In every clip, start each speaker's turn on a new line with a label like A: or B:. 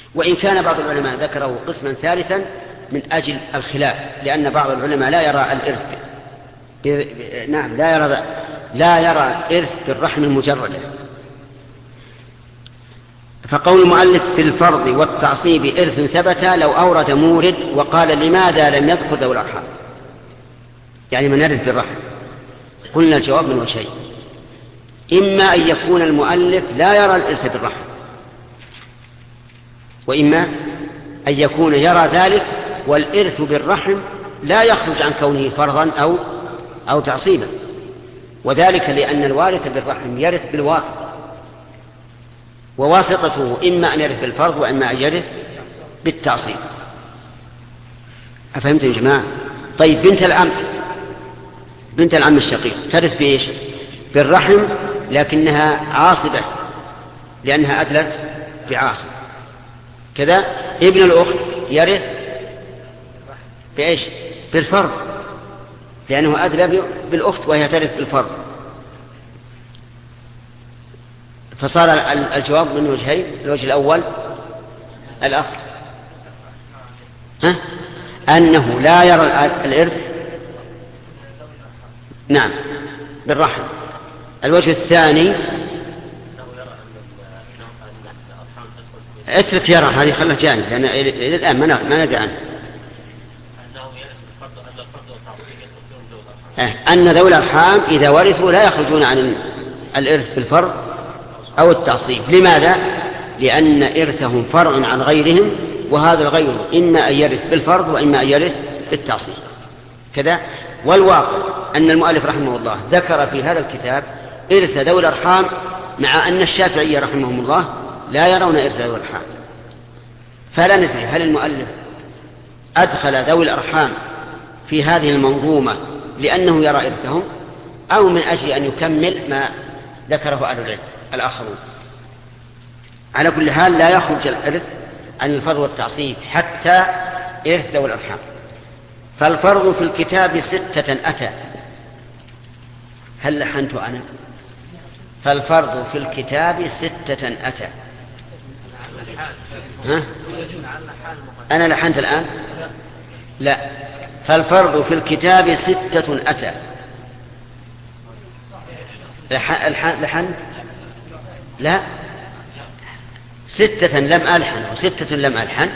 A: وإن كان بعض العلماء ذكره قسما ثالثا من أجل الخلاف، لأن بعض العلماء لا يرى الإرث نعم لا يرى الإرث بالرحم المجردة. فقول المؤلف في الفرض والتعصيب إرث ثبت لو أورد مورد وقال لماذا لم يذكر ذوي الأرحام، يعني من يرث بالرحم، قلنا الجواب من وجهين: إما أن يكون المؤلف لا يرى الإرث بالرحم، وإما أن يكون يرى ذلك والإرث بالرحم لا يخرج عن كونه فرضا أو تعصيبا، وذلك لأن الوارث بالرحم يرث بالواسطة، وواسطته إما أن يرث بالفرض وإما أن يرث بالتعصيب. أفهمت يا جماعة؟ طيب بنت العم الشقيق ترث بإيش؟ بالرحم، لكنها عاصبة لأنها أدلت بعاصب. كذا ابن الأخت يرث بإيش؟ بالفرض، لأنه أدلى بالأخت وهي ترث بالفرض. فصار الجواب من وجهين: الوجه الأول الأخ أنه لا يرى الإرث نعم بالرحم. الوجه الثاني اترك يرى، هذه خلها جانب، لأن إلى الآن ما ندري عنه. أن ذوي الأرحام إذا ورثوا لا يخرجون عن الإرث بالفرض أو التعصيب. لماذا؟ لأن إرثهم فرع عن غيرهم، وهذا الغير إما أن يرث بالفرض وإما أن يرث بالتعصيب كذا. والواقع أن المؤلف رحمه الله ذكر في هذا الكتاب إرث ذوي الأرحام، مع أن الشافعية رحمهم الله لا يرون إرث ذوي الأرحام. فلا ندري هل المؤلف أدخل ذوي الأرحام في هذه المنظومة لأنه يرى إرثهم، أو من أجل أن يكمل ما ذكره أهل العلم الآخرون. على كل حال لا يخرج الإرث عن الفرض والتعصيب حتى إرث ذوي الأرحام. فالفرض في الكتاب 6 أتى. هل لحنت أنا؟ فالفرض في الكتاب 6 أتى. ها؟ أنا لحنت الآن؟ لا، فالفرض في الكتاب 6 أتى. لحنت؟ لا، 6 لم ألحن و6 لم ألحن.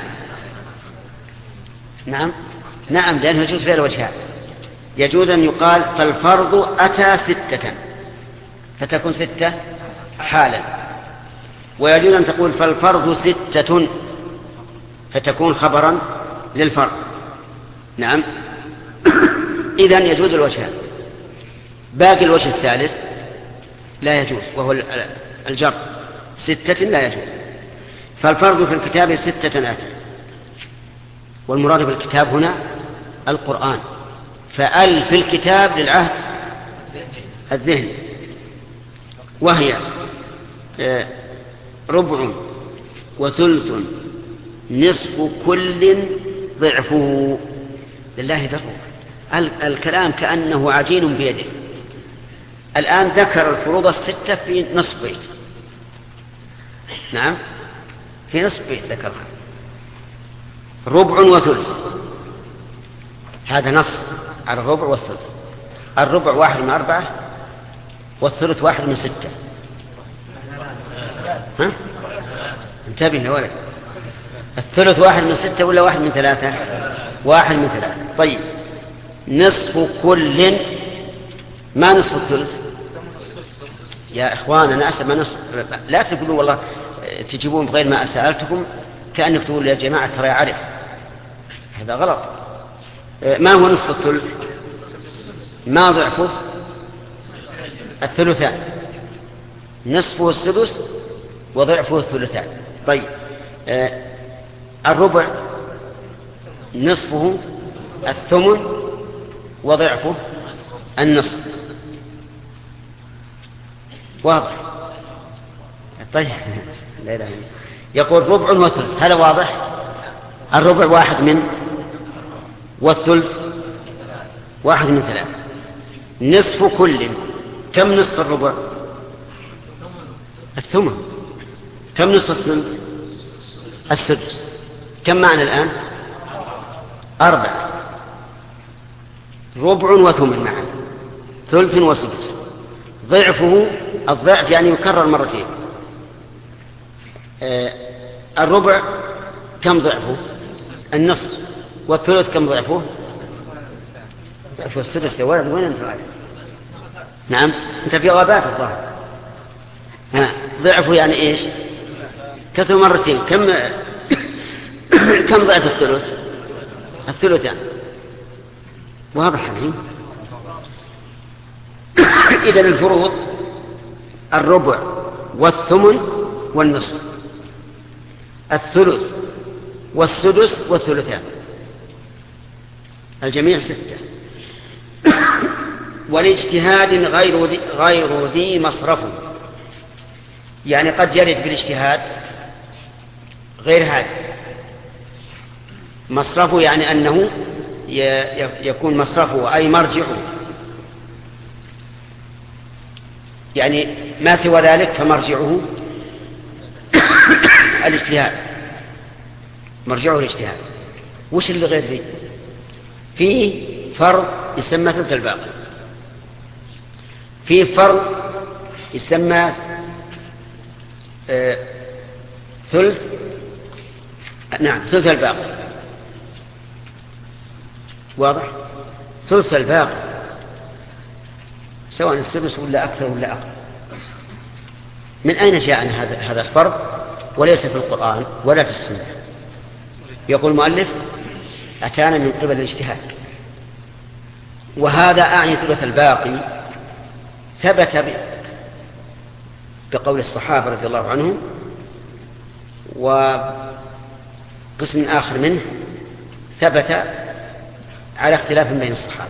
A: نعم لأنه يجوز فيها الوجهان. يجوز أن يقال فالفرض أتى 6 فتكون 6 حالا، ويجوز أن تقول فالفرض 6 فتكون خبرا للفرض. نعم. إذن يجوز الوجهان. باقي الوجه الثالث لا يجوز، وهو الجر. 6 لا يجوز. فالفرض في الكتاب 6 أتى، والمراد بالكتاب هنا القرآن. فأل في الكتاب للعهد الذهني، وهي 1/4 و3 نصف كل ضعفه. لله ذره. الكلام كأنه عجين بيده. الآن ذكر الفروض 6 في نصف بيت. نعم، في نصف بيت ذكرها. 1/4 و3 هذا نص على 1/4 و3. 1/4 1 من 4 والثلث 1 من 6. ها؟ انتبه يا ولد. الثلث 1 من 6 ولا 1 من 3؟ 1 من 3. طيب نصف كل، ما نصف الثلث يا إخوان؟ أنا أسأل ما نصف. لا تقولوا والله تجيبون بغير ما أسألتكم كأنك تقول يا جماعة ترى يعرف، هذا غلط. ما هو نصف الثلث؟ ما ضعفه؟ الثلثان. نصفه السدس وضعفه الثلثان. طيب 1/4 نصفه 8 وضعفه النصف. واضح؟ طيب لا إله إلا. يقول 1/4 و3، هذا واضح. 1/4 1 من، والثلث 1 من 3. نصف كل، كم نصف الربع؟ 8. كم نصف الثلث؟ السدس. كم معنى الآن؟ 4. ربع وثمن معا، ثلث وسدس. ضعفه، الضعف يعني يكرر مرتين. الربع كم ضعفه؟ النصف. والثلث كم ضعفه؟ ضعف السدس. يا ولد وين انت رايح؟ نعم انت في غابات الظاهر. ضعفه يعني ايش؟ كثر مرتين. كم ضعف الثلث؟ الثلثان. واضح الحين؟ إذن الفروض الربع والثمن والنصف، الثلث والسدس والثلثان، الجميع 6. والاجتهاد غير ذي مصرف، يعني قد يرد بالاجتهاد غير هذا. مصرفه يعني أنه يكون مصرفه أي مرجعه، يعني ما سوى ذلك فمرجعه الاجتهاد، مرجعه الاجتهاد. وش اللي غير ذي؟ فيه فرض يسمى ثلث الباقي، فيه فرض يسمى ثلث الباقي. واضح؟ ثلث الباقي سواء السدس ولا أكثر ولا أقل. من أين جاء هذا الفرض؟ وليس في القرآن ولا في السنة. يقول المؤلف أتانا من قبل الاجتهاد. وهذا أعني ثلث الباقي ثبت بقول الصحابة رضي الله عنهم، وقسم آخر منه ثبت على اختلاف بين الصحابة.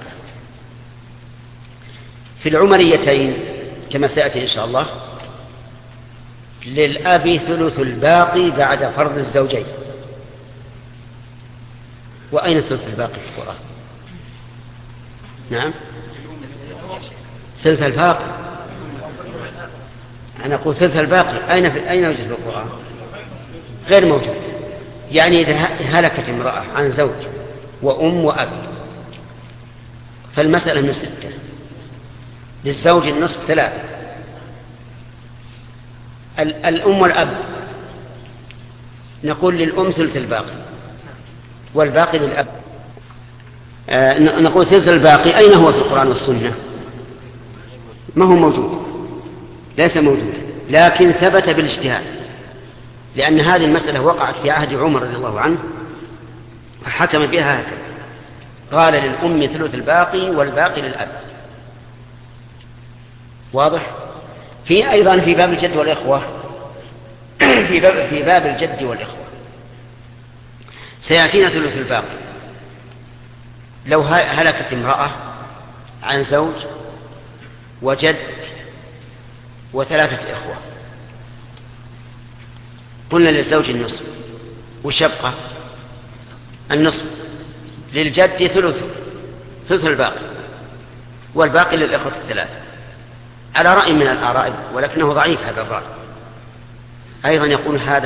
A: في العمريتين كما سيأتي إن شاء الله للأب ثلث الباقي بعد فرض الزوجين. وأين ثلث الباقي في القرآن؟ نعم ثلث الباقي. أنا أقول ثلث الباقي أين يوجد في القرآن؟ غير موجود. يعني إذا هلكت امرأة عن زوج وأم وأب فالمسألة من 6. للزوج النصف 3. الأم والأب نقول للأم ثلث الباقي والباقي للأب. نقول ثلث الباقي أين هو في القرآن والسنة؟ ما هو موجود، ليس موجود، لكن ثبت بالاجتهاد، لأن هذه المسألة وقعت في عهد عمر رضي الله عنه فحكم بها هكذا، قال للأم ثلث الباقي والباقي للأب. واضح؟ في أيضا في باب الجد والإخوة في باب الجد والإخوة سيأتينا ثلث الباقي. لو هلكت امرأة عن زوج وجد و3 إخوة، قلنا للزوج النصف، وش يبقى؟ النصف. للجد ثلث الباقي والباقي للإخوة 3 على رأي من الآراء، ولكنه ضعيف هذا الرأي. أيضا يقول هذا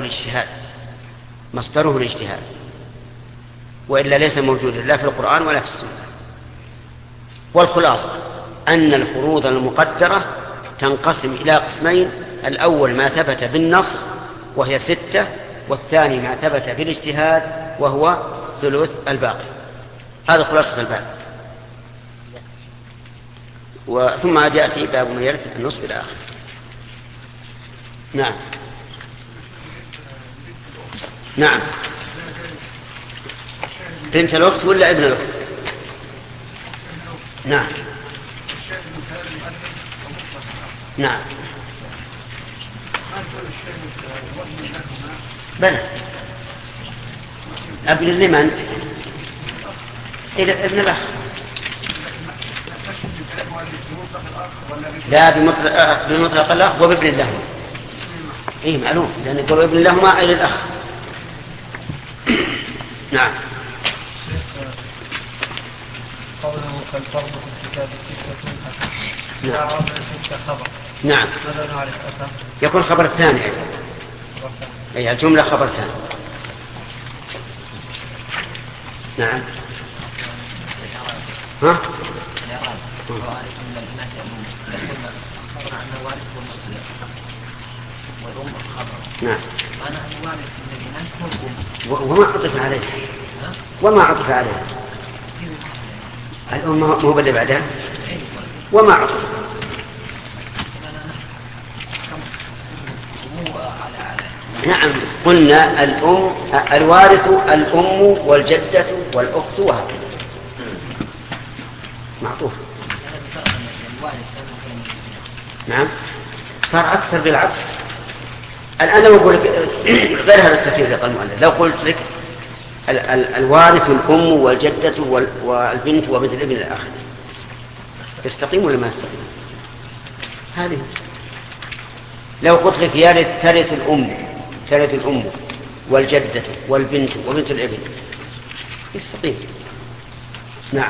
A: مصدره الاجتهاد، وإلا ليس موجودا لا في القرآن ولا في السنة. والخلاصة أن الفروض المقدرة تنقسم إلى قسمين: الأول ما ثبت بالنص وهي 6، والثاني ما ثبت بالاجتهاد وهو ثلث الباقي. هذا خلاصة الباب. ثم يأتي باب ما يرث النصف إلى آخره. نعم بنت الأخت ولا ابن الأخت؟ نعم بلى ابن لمن؟ ابن الأخ. لا بمطلق الأخ وبابن لهما. إيه معلوم، لأن يقول ابن لهما إلى الأخ. نعم.
B: قوله فالفرض في الكتاب 6
A: نعم.
B: خبر.
A: نعم.
B: ماذا نعرف؟
A: يكون خبر الثاني. أي الجملة خبر كان. نعم. ها؟ نعم. وما عطف عليه. وما عطف عليه. الأم مو باللي بعدها. وما عطف. نعم قلنا الأم الوارث الأم والجدة والأخت وهكذا. معطوف. نعم صار أكثر بالعطف. الآن لو أقول لك غير هذا التفسير اللي قال المؤلف، لو قلت لك الوارث الأم والجدة والبنت وبنت الابن إلى آخره، يستقيم ولا ما يستقيم؟ هذه. لو قلت لك ترث الأم والجدة والبنت وبنت الابن، يستقيم. نعم.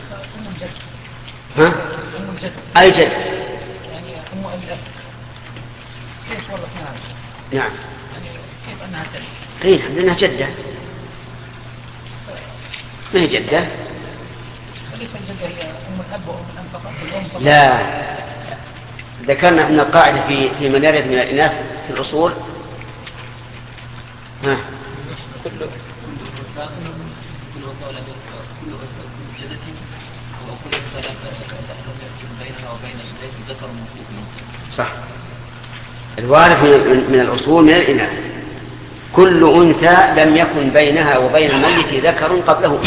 A: ها؟ أي جد؟
B: يعني أم أبي الأب كيف ورثناها؟
A: نعم.
B: يعني كيف أنها ترث؟
A: إيه لأنها جدة. ما هي جدة؟
B: وليس الجدة هي أم الأب وأم الأم فقط.
A: لا، ذكرنا أن القاعدة في من يرث من الإناث في الأصول ها صح. الوارث من الأصول من الإناث كل أنثى لم يكن بينها وبين الميت ذكر قبله.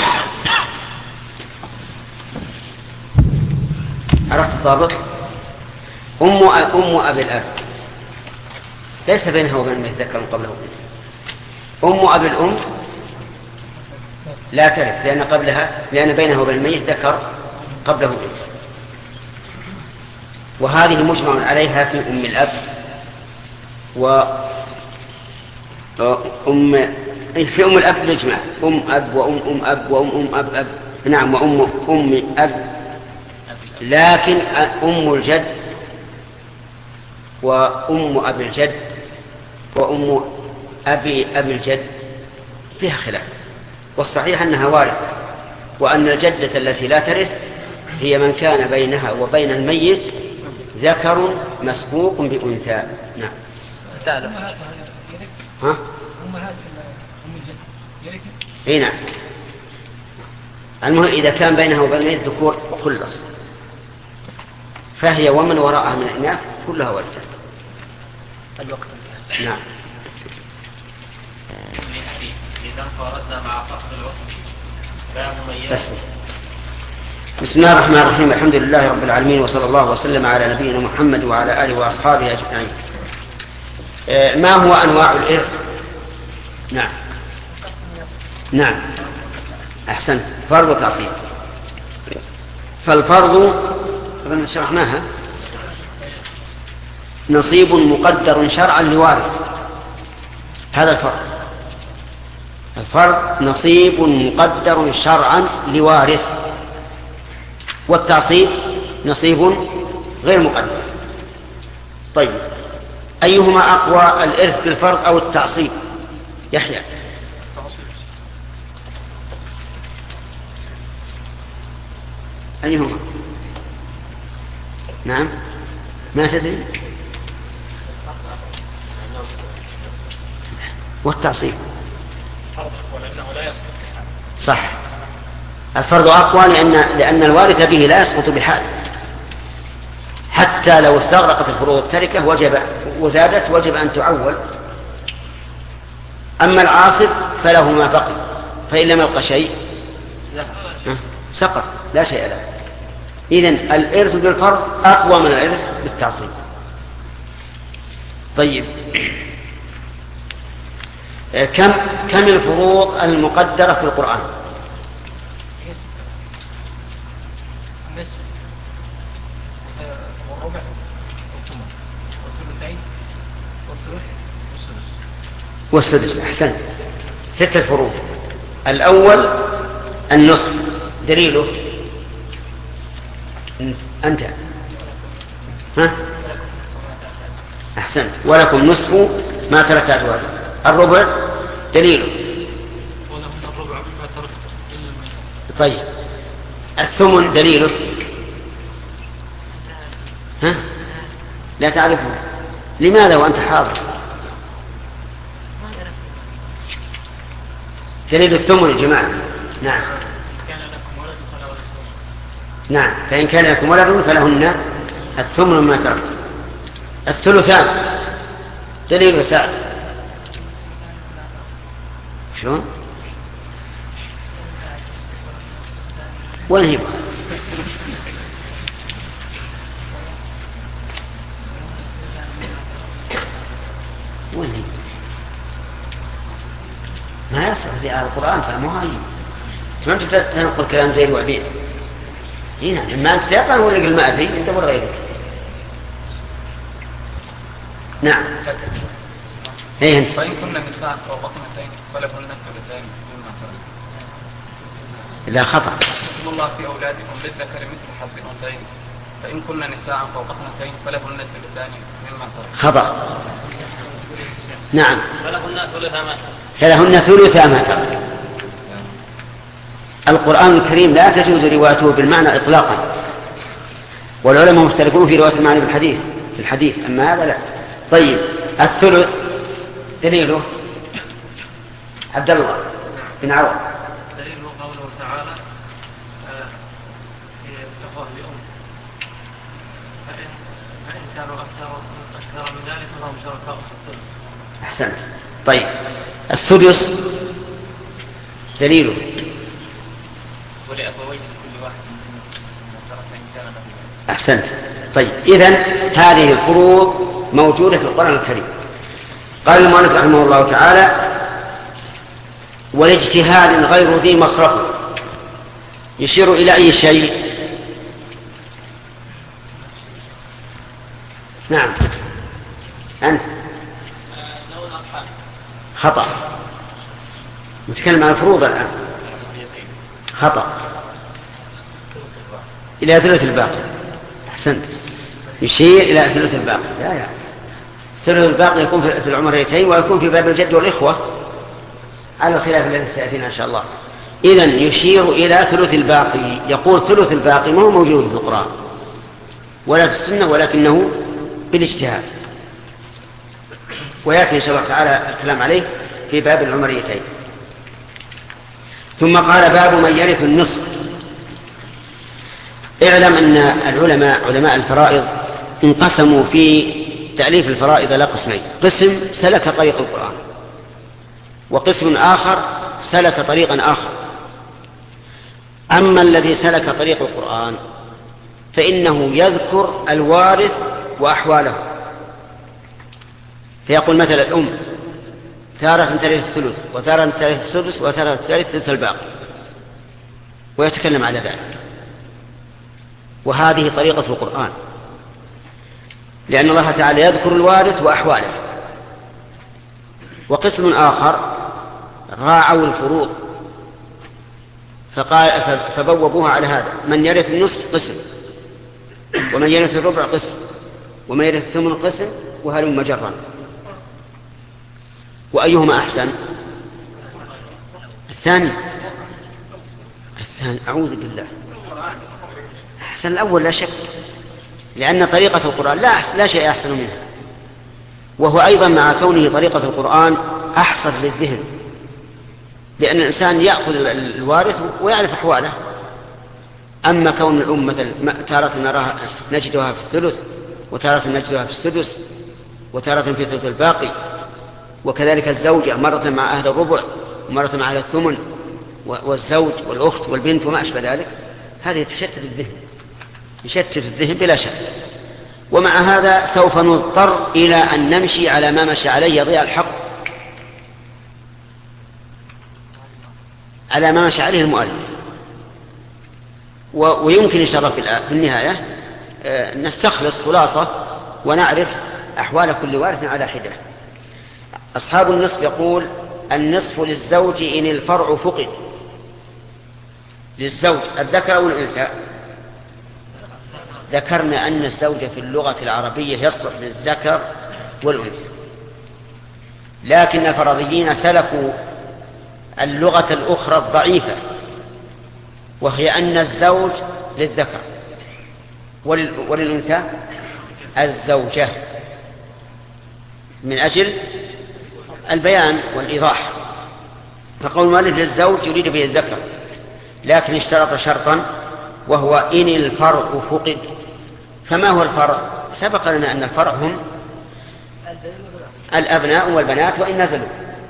A: عرفت الضابط؟ أم أبي الأب ليس بينها وبين الميت ذكر قبله. أم أبي الأم لا ترث لأن بينها وبين الميت ذكر قبله. وهذه مجمع عليها في أم الأب في أم الأب نجمع أم أب وأم أب وأم أب. نعم وأم أب، لكن أم الجد وأم أبي الجد وأم أبي الجد فيها خلاف، والصحيح أنها وارثة، وأن الجدة التي لا ترث هي من كان بينها وبين الميت ذكر مسبوق بأنثى. نعم.
B: تعلم
A: ها؟ اي نعم. المهم إذا كان بينها وبين الميت ذكور خلص، فهي ومن وراءها من الإناث كلها ورثة.
B: الوقت.
A: نعم.
B: إذا فردنا مع فصل الوقت لا مميز.
A: بسم الله الرحمن الرحيم. الحمد لله رب العالمين، وصلى الله وسلم على نبينا محمد وعلى آله وأصحابه أجمعين. ما هو أنواع الإرث؟ نعم أحسنت. فرض وتعصيب. فالفرض شرحناها نصيب مقدر شرعا لوارث. هذا الفرض نصيب مقدر شرعا لوارث. والتعصيب نصيب غير مقدر. طيب أيهما أقوى، الإرث بالفرض أو التعصيب؟ يحيى. أيهما؟ نعم ما تدري. والتعصيب صح. الفرض أقوى لأن الوارث به لا يسقط بحال، حتى لو استغرقت الفروض التركة وزادت وجب أن تعول. أما العاصب فله ما بقي، فإن لم يبق شيء سقط لا شيء له. إذن الإرث بالفرض أقوى من الإرث بالتعصيب. طيب كم الفروض المقدرة في القرآن؟
B: والربع والثمن والثلثين والثلث
A: والسدس. أحسنت. 6 فروض. الأول النصف. دليله أنت ها؟ أحسنت. ولكم نصف ما ترك أزواجكم. الربع دليله. طيب الثمن دليله. ها؟ لا تعرفه. لماذا وأنت حاضر؟ دليل الثمن يا جماعة. نعم نعم، فإن كان لكم ولد فلهن الثمن مما تركتم. الثلثان دليل سعد. شلون؟ وين هي؟ وين هي؟ ما يصح زي القرآن فمو هاي. ما تنقل كلام زي الوعبيد هنا. إما أنت تقرأ ولا قل ما أدري أنت ولا غيرك. نعم. إيه أنت.
C: فإن كنا نساء فوق اثنتين فلهن الثلثان مما ترك.
A: لا خطأ.
C: يقول الله في أولادكم للذكر مثل حظ الأنثيين فإن كنا نساء فوق اثنتين فلهن الثلثان مما ترك.
A: خطأ. نعم.
B: فلهن
A: ثلثا ما ترك. القرآن الكريم لا تجوز روايته بالمعنى إطلاقا، والعلماء مختلفون في رواية المعنى في الحديث، أما هذا لا. طيب الثلث دليله عبد الله بن عوض.
B: دليله قوله تعالى في الإخوة لأم فإن كانوا أكثر من ذلك فهم شركاء في الثلث.
A: أحسنت. طيب السدس دليله
B: ولأبويه كل واحد من الطرفين كان له.
A: أحسنت. طيب إذن هذه الفروض موجودة في القرآن الكريم. قال المؤلف رحمه الله تعالى والاجتهاد غير ذي مصرف يشير إلى أي شيء؟ نعم أنت. خطأ. نتكلم عن الفروض الآن. خطأ. إلى ثلث الباقي. أحسنت. يشير إلى ثلث الباقي. لا ثلث الباقي يكون في العمريتين ويكون في باب الجد والإخوة على الخلاف الذي سيأتينا إن شاء الله. إذن يشير إلى ثلث الباقي. يقول ثلث الباقي ما هو موجود في القرآن ولا في السنة ولكنه بالاجتهاد، ويأتي إن شاء الله تعالى الكلام عليه في باب العمريتين. ثم قال باب من يرث النصف. اعلم أن العلماء علماء الفرائض انقسموا في تأليف الفرائض إلى قسمين: قسم سلك طريق القرآن، وقسم آخر سلك طريقا آخر. أما الذي سلك طريق القرآن فإنه يذكر الوارث وأحواله، فيقول مثلا الأم تارة ترث الثلث وتارة ترث السدس وتارة ترث ثلث الباقي، ويتكلم على ذلك. وهذه طريقة القرآن، لأن الله تعالى يذكر الوارث وأحواله. وقسم آخر راعوا الفروض فبوبوها على هذا: من يرث النصف قسم، ومن يرث الربع قسم، ومن يرث الثمن قسم، وهلم جرا. وأيهما أحسن؟ الثاني. أعوذ بالله. أحسن الأول لا شك، لأن طريقة القرآن لا شيء أحسن منها، وهو أيضا مع كونه طريقة القرآن أحصر للذهن، لأن الإنسان يأخذ الوارث ويعرف أحواله. أما كون الأم مثل تارة نجدها في الثلث، وتارة نجدها في السدس، وتارة في ثلث الباقي، وكذلك الزوجة مرة مع أهل الربع ومرة مع أهل الثمن، والزوج والأخت والبنت وما أشبه ذلك، هذه يشتت الذهن بلا شك. ومع هذا سوف نضطر إلى أن نمشي على ما مشى عليه يضيع الحق، على ما مشى عليه المؤلف. ويمكن إن شاء الله في النهاية نستخلص خلاصة ونعرف أحوال كل وارث على حدة. أصحاب النصف يقول: النصف للزوج إن الفرع فقد. للزوج الذكر أو الأنثى؟ ذكرنا أن الزوج في اللغة العربية يصلح للذكر والأنثى، لكن الفرضيين سلكوا اللغة الأخرى الضعيفة، وهي أن الزوج للذكر وللأنثى الزوجة، من أجل البيان والإيضاح. فقول المؤلف للزوج يريد به الذكر، لكن اشترط شرطا وهو إن الفرع فقد. فما هو الفرع؟ سبق لنا أن الفرع هم الأبناء والبنات وإن نزلوا،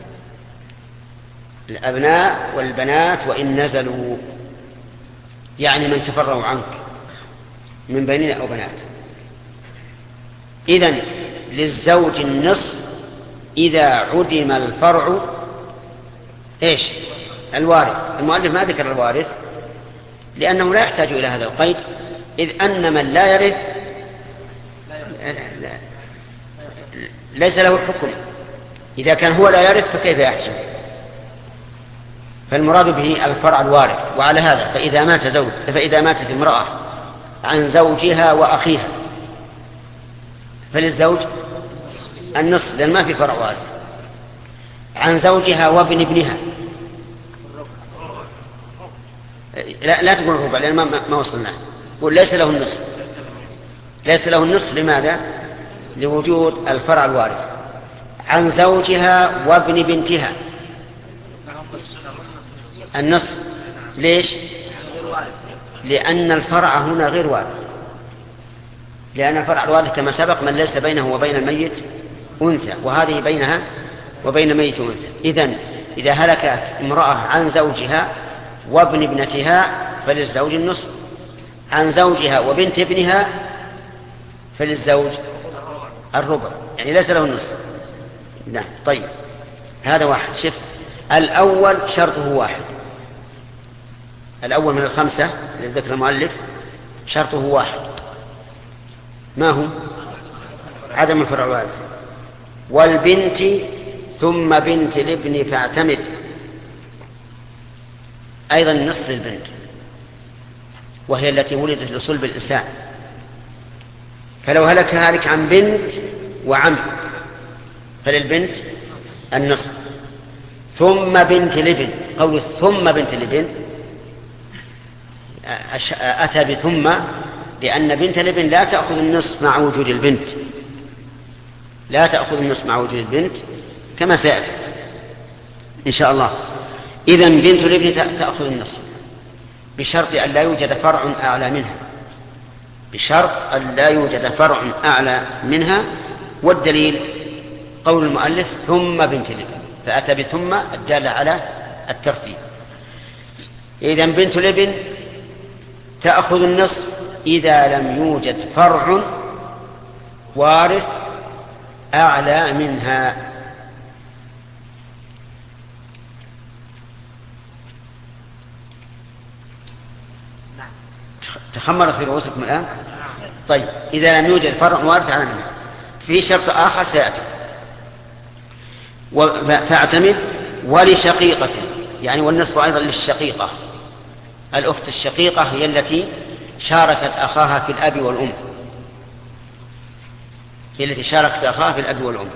A: الأبناء والبنات وإن نزلوا، يعني من تفرعوا عنك من بنين أو بنات. إذن للزوج النصف إذا عدم الفرع إيش؟ الوارث. المؤلف ما ذكر الوارث لأنه لا يحتاج إلى هذا القيد، إذ أن من لا يرث ليس له الحكم. إذا كان هو لا يرث فكيف يحسن؟ فالمراد به الفرع الوارث. وعلى هذا فإذا ماتت امرأة عن زوجها وأخيها فللزوج النصف، لأن ما في فرع وارث. عن زوجها وابن ابنها لا تقول الربع لأن ما وصلنا. قل ليس له النصف. ليس له النصف لماذا؟ لوجود الفرع الوارث. عن زوجها وابن بنتها النصف. ليش؟ لأن الفرع هنا غير وارث، لأن الفرع الوارث كما سبق من ليس بينه وبين الميت أنثى، وهذه بينها وبين ميت أنثى. إذا هلكت امرأة عن زوجها وابن ابنتها فللزوج النصف. عن زوجها وبنت ابنها فللزوج الربع، يعني ليس له النصف. نعم. طيب هذا واحد. شف الأول شرطه واحد، الأول من الخمسة الذي ذكر المؤلف شرطه واحد. ما هو؟ عدم الفرع الوارث. والبنت ثم بنت الابن فاعتمد، أيضا النصف للبنت، وهي التي ولدت لصلب الإنسان. فلو هلك هالك عن بنت وعم فللبنت النصف. ثم بنت الابن، قول ثم بنت الابن أتى بثم لأن بنت الابن لا تأخذ النصف مع وجود البنت، لا تأخذ النصف مع وجود البنت كما سيأتي إن شاء الله. إذن بنت الابن تأخذ النصف بشرط أن لا يوجد فرع أعلى منها، بشرط أن لا يوجد فرع أعلى منها. والدليل قول المؤلف ثم بنت الابن، فأتى بثم الدالة على الترتيب. إذن بنت الابن تأخذ النصف إذا لم يوجد فرع وارث أعلى منها. تخمرت في رؤوسكم الآن؟ طيب إذا لم يوجد فرع وارث أعلى منها في شرط آخر سيأتي. فاعتمد ولشقيقة، يعني والنصف أيضا للشقيقة. الأخت الشقيقة هي التي شاركت أخاها في الأب والأم، هي التي شاركت أخاها في الأب والأم.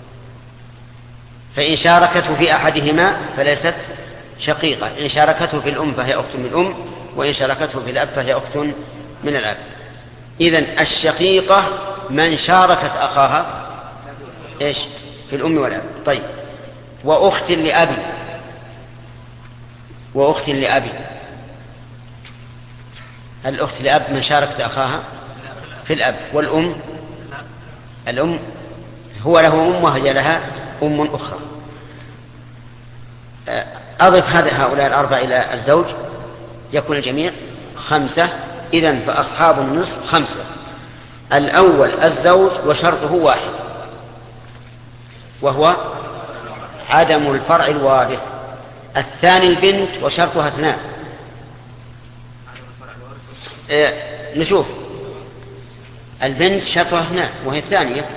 A: فإن شاركته في أحدهما فليست شقيقة، إن شاركته في الأم فهي أخت من الأم، وإن شاركته في الأب فهي أخت من الأب. إذن الشقيقة من شاركت أخاها إيش؟ في الأم والأب. طيب وأخت لأبي، وأخت لأبي، الأخت لأب من شاركت أخاها في الأب. والأم، الأم هو له أم وهي لها أم أخرى. أضف هؤلاء الأربعة إلى الزوج يكون الجميع خمسة. إذن فأصحاب النصف خمسة. الأول الزوج وشرطه واحد وهو عدم الفرع الوارث. الثاني البنت وشرطها اثنان. نشوف البنت شرطها اثنان وهي الثانية.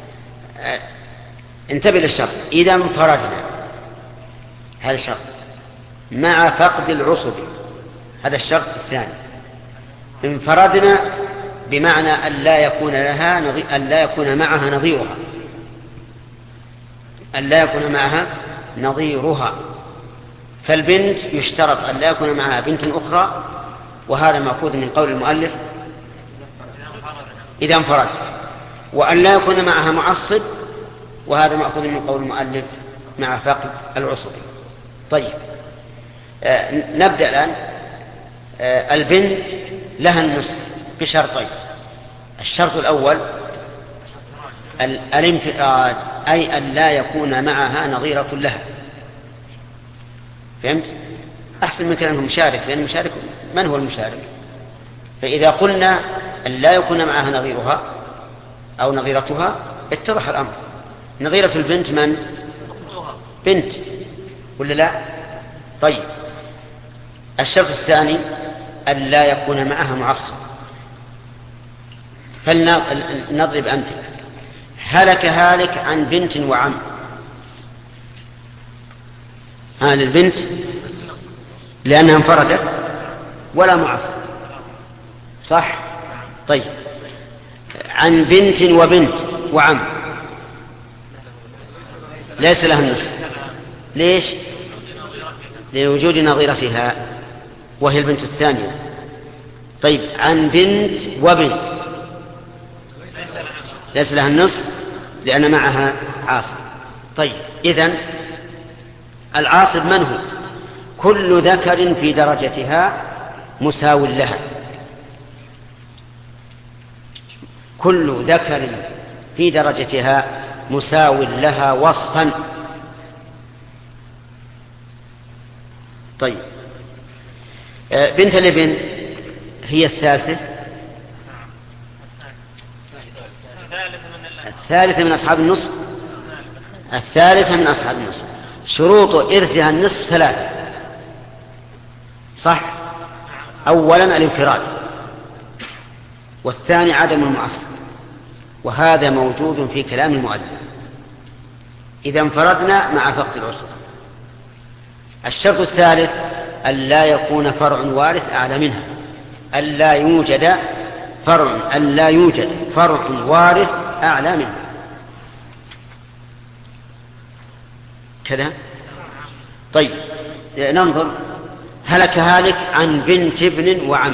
A: انتبه للشرط إذا انفردنا، هذا الشرط مع فقد العصب، هذا الشرط الثاني. انفردنا بمعنى أن لا يكون معها نظيرها، أن لا يكون معها نظيرها. فالبنت يشترط أن لا يكون معها بنت أخرى، وهذا مأخوذ من قول المؤلف إذا انفرد، وأن لا يكون معها معصب، وهذا مأخوذ من قول المؤلف مع فقد العصب. طيب، نبدأ الآن. البنت لها النصف بشرطين. الشرط الأول الانفراد، أي أن لا يكون معها نظيرة لها. فهمت؟ أحسن من كلامه مشارك، لأن المشارك من هو المشارك؟ فإذا قلنا أن لا يكون معها نظيرها أو نظيرتها اتضح الأمر. نظيرة البنت من؟ بنت ولا لا؟ طيب، الشرط الثاني أن لا يكون معها معصب. فلنضرب أمثلة. هلك هالك عن بنت وعم. هذه البنت لأنها انفردت ولا معصب، صح؟ طيب، عن بنت وبنت وعم ليس لها النصف. ليش؟ لوجود نظيرتها وهي البنت الثانية. طيب، عن بنت وبنت ليس لها النصف لأن معها عاصب. طيب، إذن العاصب من هو؟ كل ذكر في درجتها مساو لها. كل ذكر في درجتها مساو لها وصفا. طيب، بنت الابن هي الثالثة من أصحاب النصف. الثالثة من أصحاب النصف. شروط إرثها النصف ثلاثة، صح؟ أولا الانفراد، والثاني عدم المعصب، وهذا موجود في كلام المؤلف إذا انفردنا مع فقد العصبة. الشرط الثالث أن لا يكون فرع وارث أعلى منها. أن لا يوجد فرع وارث أعلى منها. كذا. طيب، ننظر. هلك هالك عن بنت ابن وعم.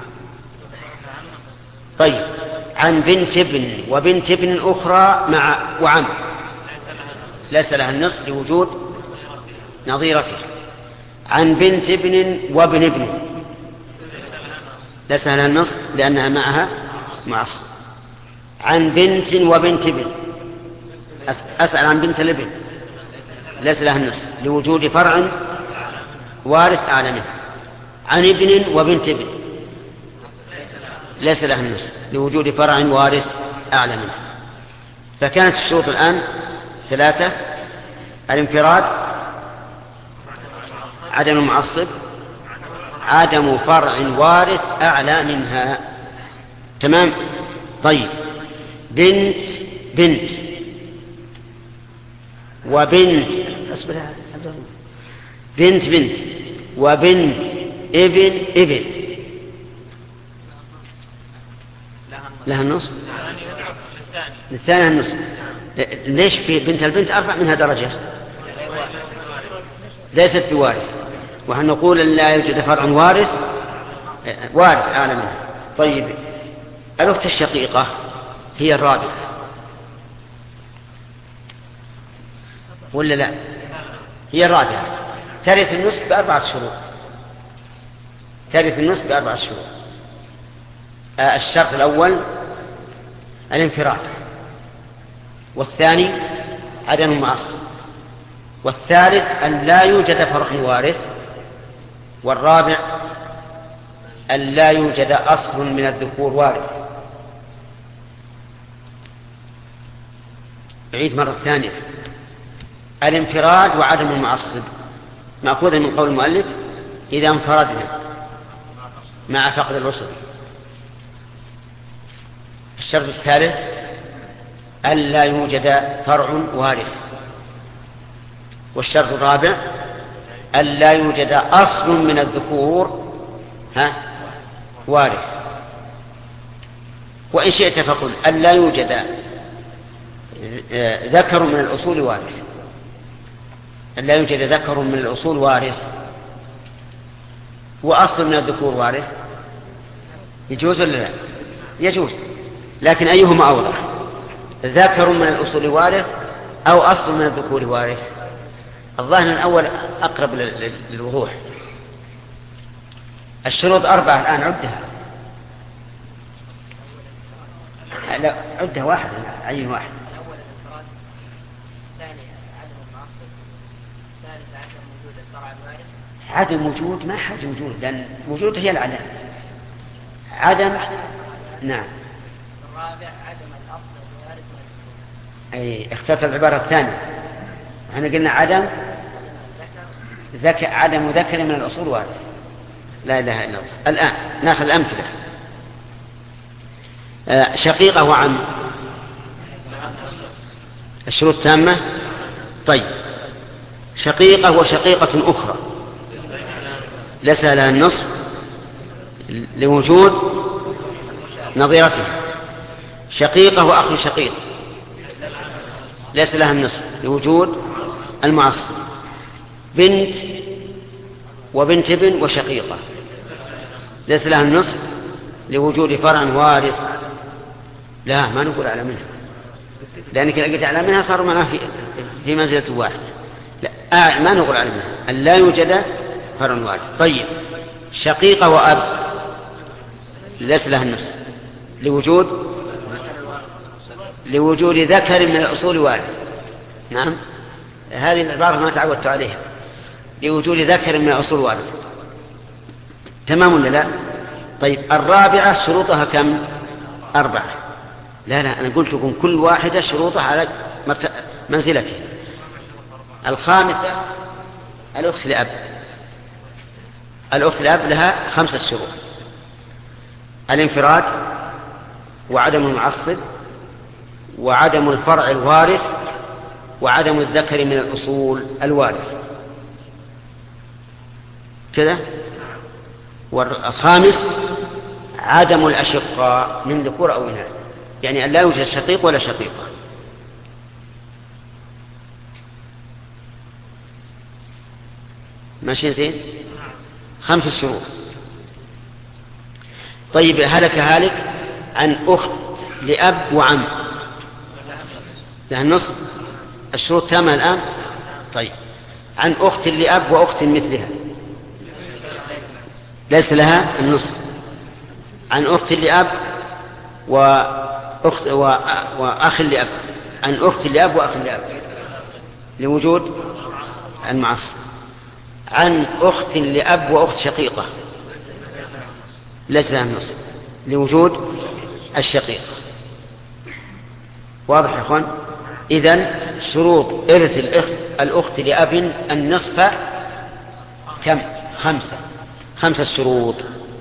A: طيب، عن بنت ابن وبنت ابن أخرى وعم ليس لها النصف لوجود نظيرته. عن بنت ابن وابن ابن ليس لها النصف لأنها معها معصب. عن بنت وبنت ابن، أسأل عن بنت الابن، ليس لها النصف لوجود فرع وارث أعلى منه. عن ابن وبنت ابن ليس لها النصف لوجود فرع وارث أعلى منه. فكانت الشروط الآن ثلاثة: الانفراد، عدم المعصب، عدم فرع وارث أعلى منها. تمام. طيب، بنت وبنت بنت وبنت ابن لها النصف. الثانية النصف. ليش في بنت البنت أرفع منها درجة؟ ليست بوارث، وهنقول أن لا يوجد فرع وارث أعلى منها. طيب، الأخت الشقيقة هي الرابعة ولا لا؟ هي الرابعة، ترث النصف بأربعة شروط. الشرط الأول الانفراد، والثاني عدم المعصب، والثالث أن لا يوجد فرع وارث، والرابع أن لا يوجد أصل من الذكور وارث. أعيد مرة ثانية. الانفراد وعدم المعصب مأخوذ من قول المؤلف إذا انفردنا مع فقد العصب. الشرط الثالث أن لا يوجد فرع وارث، والشرط الرابع أن لا يوجد أصل من الذكور وارث. وإن شئت فقل أن لا يوجد ذكر من الأصول وارث، أن لا يوجد ذكر من الأصول وارث وأصل من الذكور وارث، يجوز ولا لا؟ يجوز، لكن أيهما أوضح، ذكر من الأصول وارث أو أصل من الذكور وارث؟ الظاهر الأول أقرب للوضوح. الشروط 4 الآن عدها، لا عدها واحد، عين واحد.
D: الأول الانفراد، الثاني عدم المعصب، الثالث عدم وجود الفرع الوارث.
A: عدم وجود ما حاجة وجود، لأن وجود هي العدم. عدم نعم.
D: الرابع عدم الأصل الوارث من الذكور.
A: أي اخترت العبارة الثانية، احنا قلنا عدم عدم ذكر من الأصول وارث. لا إله إلا الله. الآن نأخذ الأمثلة. شقيقة وعم، الشروط تامة. طيب شقيقة وشقيقة أخرى ليس لها النصف لوجود نظيرته. شقيقة وأخ شقيق ليس لها النصف لوجود المعصب. بنت وبنت ابن وشقيقة ليس لها النصف لوجود فرع وارث. لا ما نقول أعلى منها، لأنك إذا قلت أعلى منها صار معنا في منزلة واحد. لا ما نقول أعلى منها، أن لا يوجد فرع وارث. طيب شقيقة وأب ليس لها النصف لوجود ذكر من الأصول وارث. نعم هذه العبارة ما تعودت عليها، لوجود ذكر من الأصول وارث. تمام ولا لا؟ طيب الرابعة شروطها كم؟ 4. لا أنا قلت لكم كل واحدة شروطها على منزلته. الخامسة الأخت لأب. الأخت لأب لها 5 شروط: الانفراد، وعدم المعصب، وعدم الفرع الوارث، وعدم الذكر من الأصول الوارث. كذا. والخامس عدم الأشقاء من ذكور أو إناث، يعني أن لا يوجد شقيق ولا شقيقة. ماشي زين؟ 5 شروط. طيب هلك عن أخت لأب وعم لها النصف، الشروط تامة الآن. طيب عن أخت لأب وأخت مثلها ليس لها النصف. عن أخت لأب وأخ لأب. عن أخت لأب وأخ لأب لوجود المعصب. عن أخت لأب وأخت شقيقة ليس لها النصف لوجود الشقيق. واضح يا أخوان؟ إذن شروط إرث الأخت لأب النصف كم؟ 5 شروط.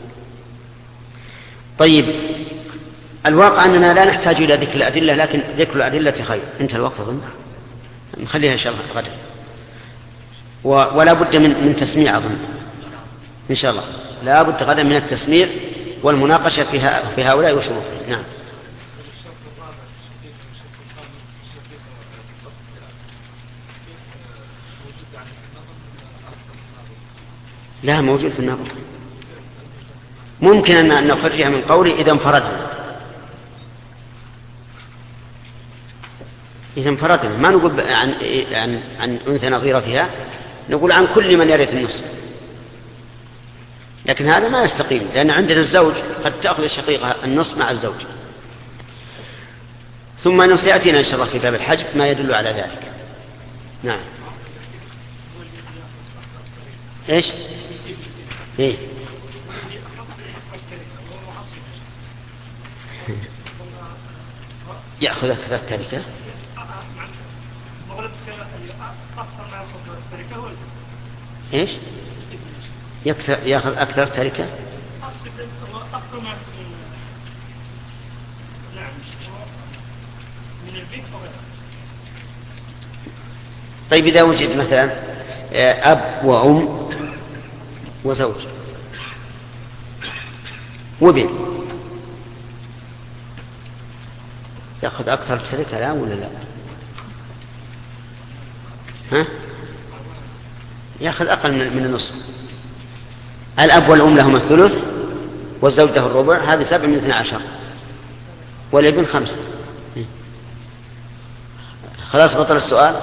A: طيب الواقع أننا لا نحتاج إلى ذكر الأدلة، لكن ذكر الأدلة خير. انتهى الوقت أظن، نخليها إن شاء الله غدا. ولا بد من تسميع أظن إن شاء الله، لا بد غدا من التسميع والمناقشة في هؤلاء وشروطهم. نعم. لا موجود في النظر. ممكن أن نخرجها من قولي إذا انفردنا. إذا انفردنا ما نقول عن أنثى نظيرتها، نقول عن كل من يرث النصف. لكن هذا ما يستقيم، لأن عندنا الزوج قد تأخذ الشقيقة النصف مع الزوج. ثم سيأتينا إن شاء الله في باب الحجب ما يدل على ذلك. نعم. إيش؟ إيه؟ يأخذ أكثر التركة. إيش؟ يأخذ أكثر تركة. طيب إذا وجد مثلا أب وأم وزوج وابن، يأخذ أكثر تركة لا ولا لا؟ ها؟ يأخذ أقل من النصف. الأب والأم لهما الثلث والزوج له الربع، هذه 7 من 12، والابن 5. خلاص بطل السؤال.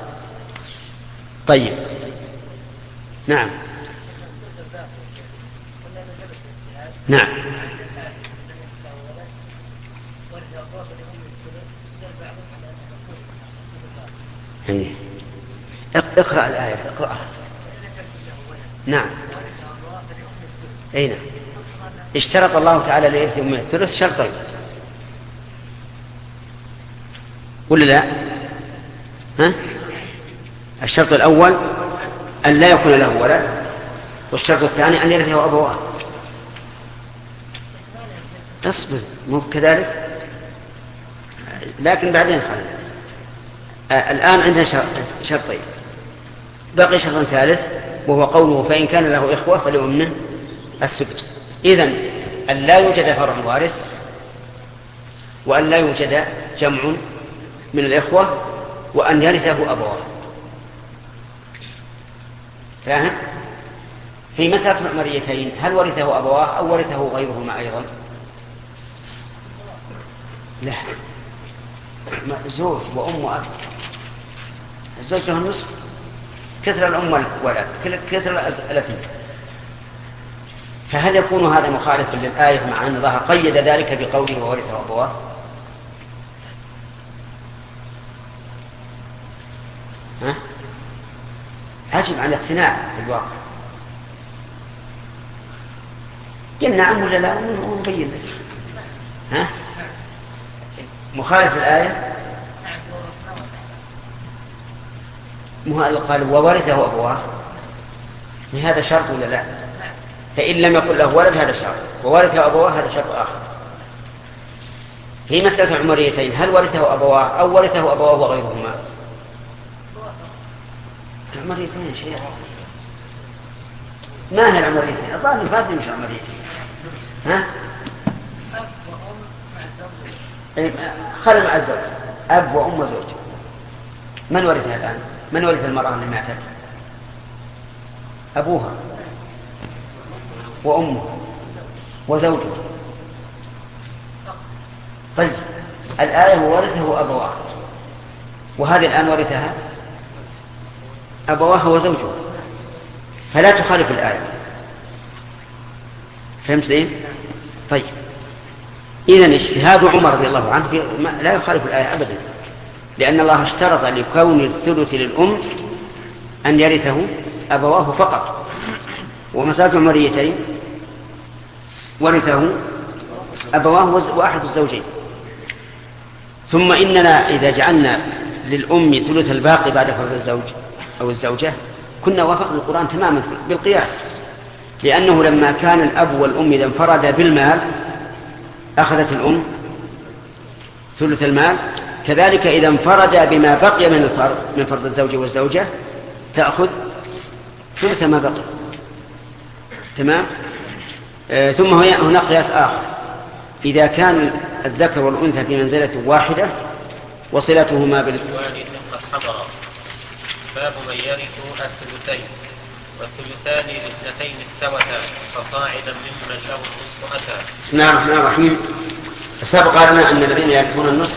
A: طيب نعم نعم. اقرأ الآية، اقرأها. نعم أين اشترط الله تعالى لإرث أمه الثلث شرطين ولا لا؟ ها؟ الشرط الأول أن لا يكون له ولد، والشرط الثاني أن يرثه أبواه. اصبر، مو كذلك؟ لكن بعدين خلي. الآن عندنا شرطين، بقي شرط ثالث وهو قوله فإن كان له إخوة فلأمه السدس. إذن أن لا يوجد فرع وارث، وأن لا يوجد جمع من الإخوة، وأن يرثه أبواه. فاهم؟ في مسألة العمريتين هل ورثه أبواه أو ورثه غيرهما أيضا؟ لا، زوج وأم وأب. الزوج له النصف، كثر الأم والولد، كثر الأثنين. فهل يكون هذا مخالفا للآية مع أن الله قيد ذلك بقوله وورثه أبواه؟ ها؟ عجب عن اقتناع في الواقع. قلنا نعم ولا لا ونبين لك. ها؟ مخالف الآية. قال وورثه أبواه، هذا شرط ولا لا؟ فإن لم يقل له ولد هذا شرط، وورثه أبواه هذا شرط آخر. في مسألة العمريتين هل ورثه أبواه أو ورثه أبواه وغيرهما؟ العمريتين شيء. ما هي العمريتين؟ الظاهر الفاضل مش عمريتين. ها؟ أب وأم مع الزوج. خلي مع الزوج، أب وأم وزوج. من ورثها الآن؟ من ورث المرأة اللي ماتت؟ أبوها وأمه وزوجه. طيب الآية ورثه أبواه، وهذه الآن ورثها أبواه وزوجه، فلا تخالف الآية. فهمت ليه؟ طيب إذن اجتهاد عمر رضي الله عنه لا يخالف الآية أبدا، لأن الله اشترط لكون الثلث للأم أن يرثه أبواه فقط، ومسألة العمريتين ورثه أبواه وأحد الزوجين. ثم إننا إذا جعلنا للأم ثلث الباقي بعد فرض الزوج أو الزوجة كنا وافقنا القرآن تماما بالقياس، لأنه لما كان الأب والأم إذا انفردا بالمال أخذت الأم ثلث المال، كذلك إذا انفردا بما بقي من فرض الزوج والزوجة تأخذ ثلث ما بقي. تمام. ثم هناك قياس آخر، إذا كان الذكر والأنثى في منزلة واحدة وصلتهما
B: باب من يرث الثلثين والثلثان لاثنتين استوتا فصاعدا ممن له النصف أتى.
A: بسم الله الرحمن الرحيم. سبق لنا أن الذين يرثون النصف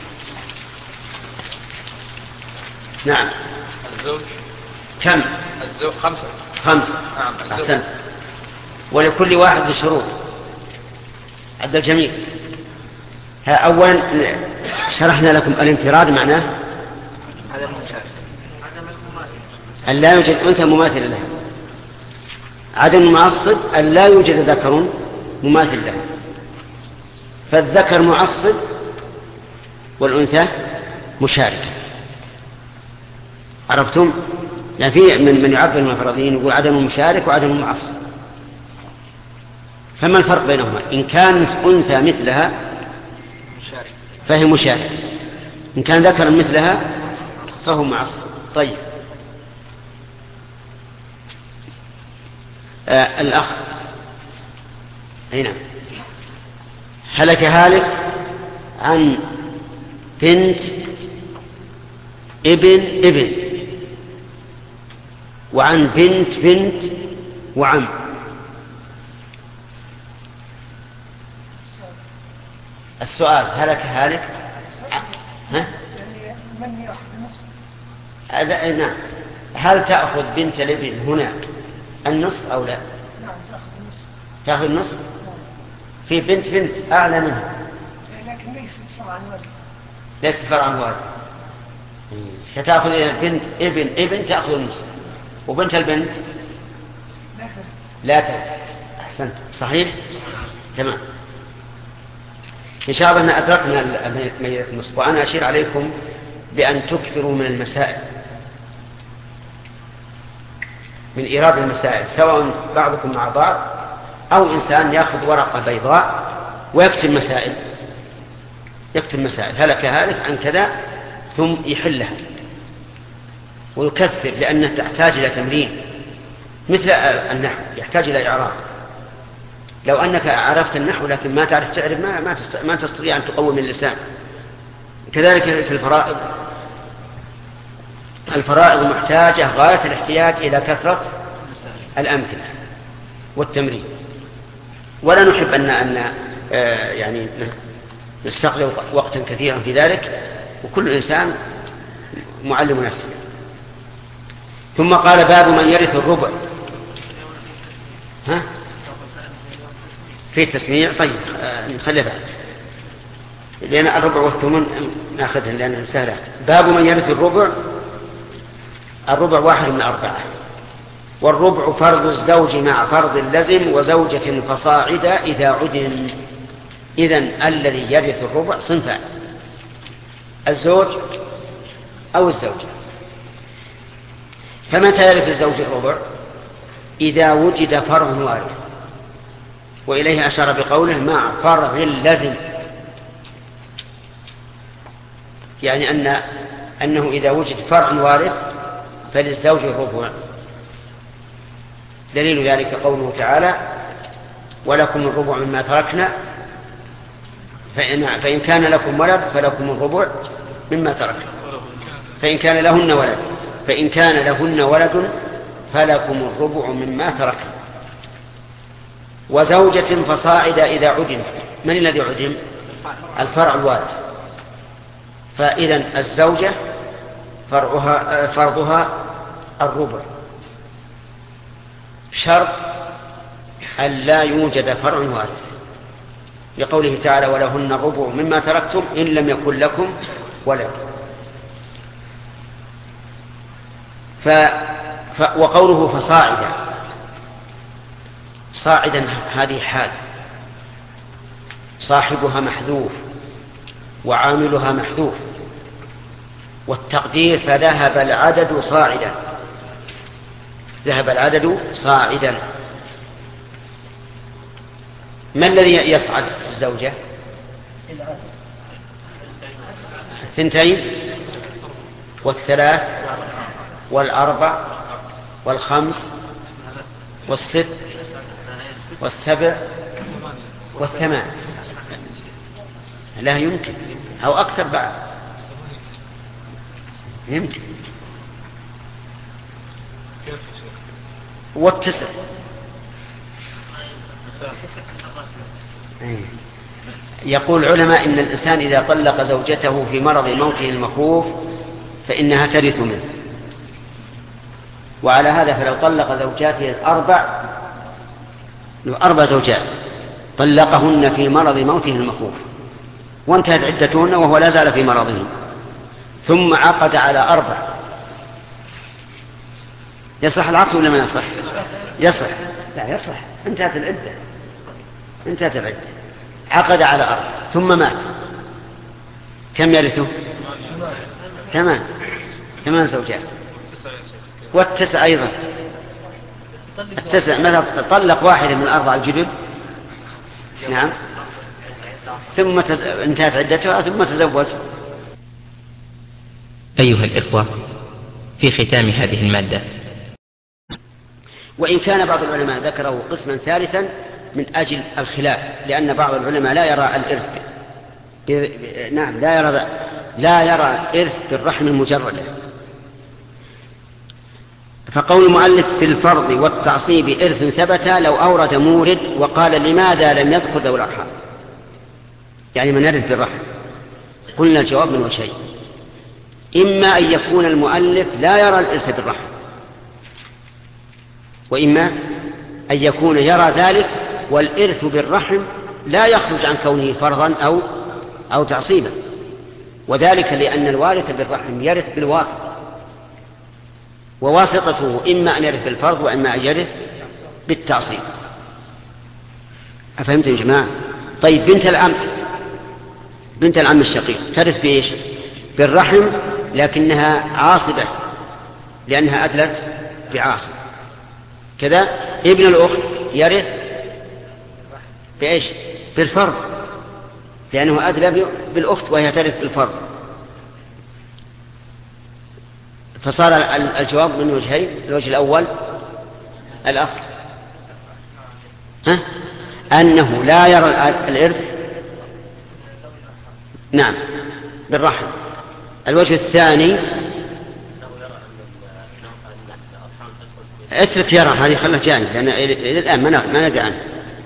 A: نعم
C: الزوج
A: كم؟
C: الزوج 5.
A: نعم أحسنت. ولكل واحد شروط عد الجميع. أولا شرحنا لكم الانفراد معناه أن لا يوجد أنثى مماثل لها، عدم المعصب أن لا يوجد ذكر مماثل لها، فالذكر معصب والأنثى مشاركة. عرفتم؟ يعني في من يعبر من الفرضيين يقول عدم المشارك وعدم المعصب. فما الفرق بينهما؟ إن كانت أنثى مثلها فهي مشارك، إن كان ذكر مثلها فهو معصب. طيب الأخ هنا هلك هالك عن بنت ابن وعن بنت وعم. السؤال هلك ها؟ نعم. هل تأخذ بنت الابن هنا النصف أو لا؟ تأخذ النصف. في بنت أعلى منها
E: لكن ليست فرعا والد.
A: ليست فرعا والد. فتأخذ بنت ابن تأخذ النصف، وبنت البنت لا تأخذ. أحسنت، صحيح. تمام. إن شاء الله أدركنا ميراث النصف. وأنا أشير عليكم بأن تكثروا من المسائل، من إيراد المسائل، سواء بعضكم مع بعض أو إنسان يأخذ ورقة بيضاء ويكتب مسائل، هلك عن كذا ثم يحلها ويكثر، لأنها تحتاج إلى تمرين، مثل النحو يحتاج إلى إعراب. لو أنك عرفت النحو لكن ما تعرف تعرف ما تستطيع أن تقوم اللسان. كذلك في الفرائض محتاجة غاية الاحتياج إلى كثرة الأمثلة والتمرين. ولا نحب أن يعني نستغل وقتا كثيرا في ذلك، وكل إنسان معلم نفسه. ثم قال باب من يرث الربع. ها؟ في التسميع. طيب نخلي بعد، لأن الربع والثمن نأخذها لأنها سهلات. باب من يرث الربع. الربع 1 من 4، والربع فرض الزوج مع فرض اللزم وزوجة فصاعدا إذا عدم. إذن الذي يرث الربع صنفان: الزوج أو الزوجة. فمتى يرث الزوج الربع؟ إذا وجد فرع وارث، وإليه أشار بقوله مع فرع اللزم، يعني أنه إذا وجد فرع وارث فللزوج الربع. دليل ذلك قوله تعالى: ولكم الربع مما تركنا، فإن كان لكم ولد فلكم الربع مما تركنا، فإن كان لهن ولد فلكم الربع مما تركنا، وزوجة فصاعد إذا عدم. من الذي عدم؟ الفرع الوارث. فإذن الزوجة فرضها الربع، شرط أن لا يوجد فرع وارث، لقوله تعالى: ولهن الربع مما تركتم إن لم يكن لكم ولد. وقوله صاعدا هذه حال، صاحبها محذوف وعاملها محذوف، والتقدير فذهب العدد صاعدا. ما الذي يصعد الزوجة؟ 2 و3 و4 و5 و6 و7 و8. لا يمكن، أو أكثر بعد يمكن. و9. يقول العلماء إن الإنسان إذا طلق زوجته في مرض موته المخوف فإنها ترث منه. وعلى هذا فلو طلق زوجاته 4 زوجات طلقهن في مرض موته المخوف وانتهت عدتهن وهو لا زال في مرضه، ثم عقد على 4، يصح العقد ولا ما يصح؟ يصح. لا يصح، انتهت العدة. عقد على 4 ثم مات، كم يرثه؟ 8 زوجات. و9 أيضا. 9 مثلا طلق واحدة من 4 الجدد، نعم، ثم انتهت عدتها ثم تزوج.
F: أيها الإخوة، في ختام هذه المادة،
A: وإن كان بعض العلماء ذكره قسما ثالثا من أجل الخلاف، لأن بعض العلماء لا يرى الإرث لا يرى الإرث بالرحم المجردة، فقول المؤلف في الفرض والتعصيب إرث ثبت لو أورد مورد وقال لماذا لم يذكر ذوي الأرحام، يعني من يرث بالرحم، قلنا الجواب من وجهين: إما أن يكون المؤلف لا يرى الإرث بالرحم، وإما أن يكون يرى ذلك والإرث بالرحم لا يخرج عن كونه فرضا أو تعصيبا، وذلك لأن الوارث بالرحم يرث بالواسطة، وواسطته إما أن يرث بالفرض وإما أن يرث بالتعصيب. أفهمت يا جماعة؟ طيب بنت العم الشقيق ترث بإيش؟ بالرحم، لكنها عاصبة لأنها أدلت بعاصب كذا. ابن الأخت يرث بإيش؟ بالفرض، لأنه أدلى بالأخت وهي ترث بالفرض. فصار الجواب من وجهين: الوجه الأول الأصل أنه لا يرى الإرث نعم بالرحم. الوجه الثاني اترك يرى، هذه خلها جانب، لأن إلى الآن ما ندعي عنه.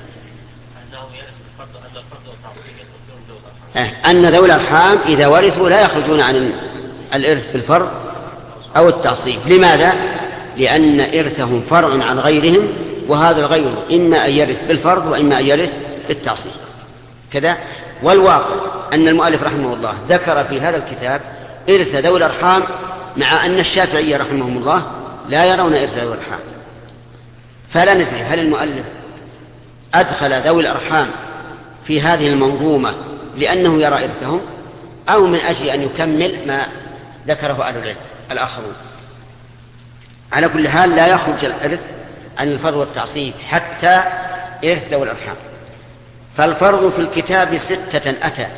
A: أن ذوي الأرحام إذا ورثوا لا يخرجون عن الإرث بالفرض أو التعصيب. لماذا؟ لأن إرثهم فرع عن غيرهم، وهذا الغير إما أن يرث بالفرض وإما أن يرث بالتعصيب كذا. والواقع أن المؤلف رحمه الله ذكر في هذا الكتاب إرث ذوي الأرحام، مع أن الشافعية رحمهم الله لا يرون إرث ذوي الأرحام. فلا ندري هل المؤلف أدخل ذوي الأرحام في هذه المنظومة لأنه يرى إرثهم، أو من أجل أن يكمل ما ذكره أهل العلم الآخرون. على كل حال لا يخرج الإرث عن الفرض والتعصيب حتى إرث ذوي الأرحام. فالفرض في الكتاب 6 أتى.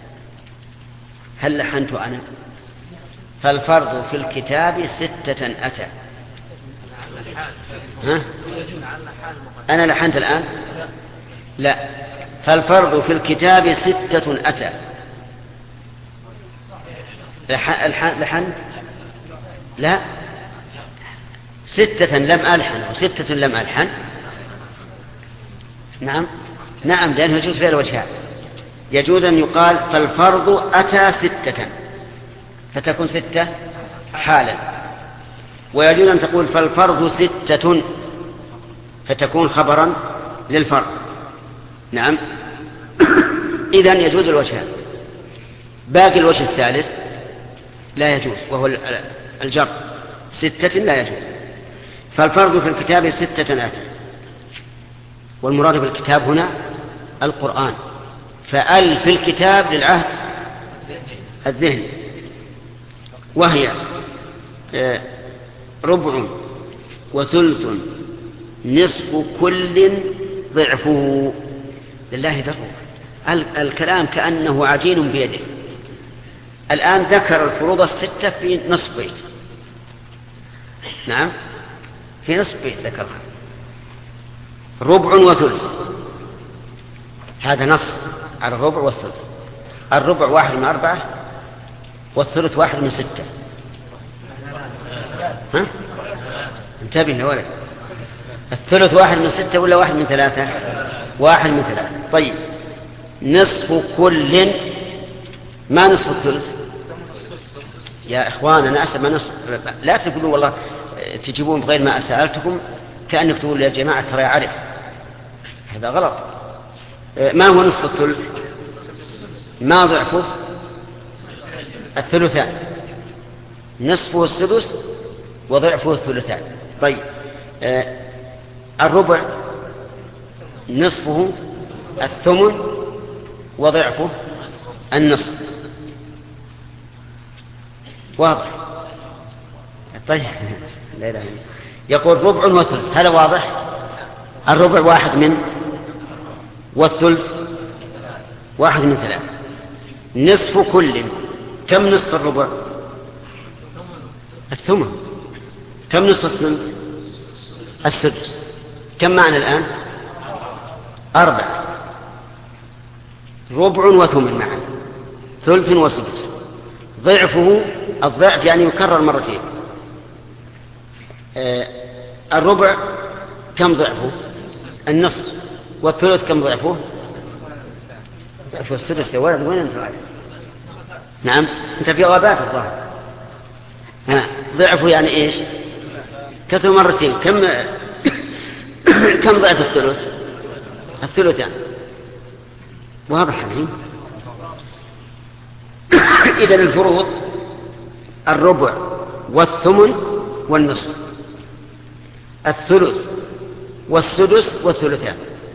A: هل لحنت أنا؟ فالفرض في الكتاب 6 أتى. ها؟ أنا لحنت الآن؟ لا. فالفرض في الكتاب 6 أتى. لحنت؟ لا، 6 لم ألحن و6 لم ألحن. نعم لأنه يجوز فيها الوجهان. يجوز أن يقال فالفرض أتى 6 فتكون 6 حالا، ويجوز أن تقول فالفرض 6 فتكون خبرا للفرض. نعم. إذن يجوز الوجهان. باقي الوجه الثالث لا يجوز، وهو الجر. 6 لا يجوز. فالفرض في الكتاب 6 أتى، والمراد بالكتاب هنا القرآن. فأل في الكتاب للعهد الذهني، وهي 1/4 و3 نصف كل ضعفه. لله ضره. الكلام كأنه عجين بيده. الآن ذكر الفروض 6 في نصف بيت. نعم، في نصف بيت ذكرها. 1/4 و3 هذا نص على 1/4 والثلث. 1/4 1 من 4 والثلث 1 من 6. ها؟ انتبه يا ولد. الثلث 1 من 6 ولا 1 من 3؟ 1 من 3. طيب نصف كل، ما نصف الثلث يا إخوان؟ أنا أسأل ما نصف. لا تقولوا والله تجيبون بغير ما أسألتكم كأنك تقول يا جماعة ترى يعرف، هذا غلط. ما هو نصف الثلث؟ ما ضعفه؟ الثلثان. نصفه السدس وضعفه الثلثان. طيب 1/4 نصفه 8 وضعفه النصف. واضح؟ طيب لا إله إلا. يقول 1/4 و3، هذا واضح. 1/4 1 من، والثلث 1 من 3. نصف كل، كم نصف الربع؟ 8. كم نصف الثلث؟ السدس. كم معنى الآن؟ 4. 1/4 و8 معا، ثلث وسدس. ضعفه، الضعف يعني يكرر مرتين. الربع كم ضعفه؟ النصف. والثلث كم ضعفه؟ ضعفه السدس. يا ولد وين أنت رايح؟ نعم أنت في غابات الظاهر. ضعفه يعني إيش؟ كثر مرتين. كم ضعف الثلث؟ الثلثان. واضح الحين؟ إذن الفروض الربع والثمن والنصف، الثلث والسدس والثلثان،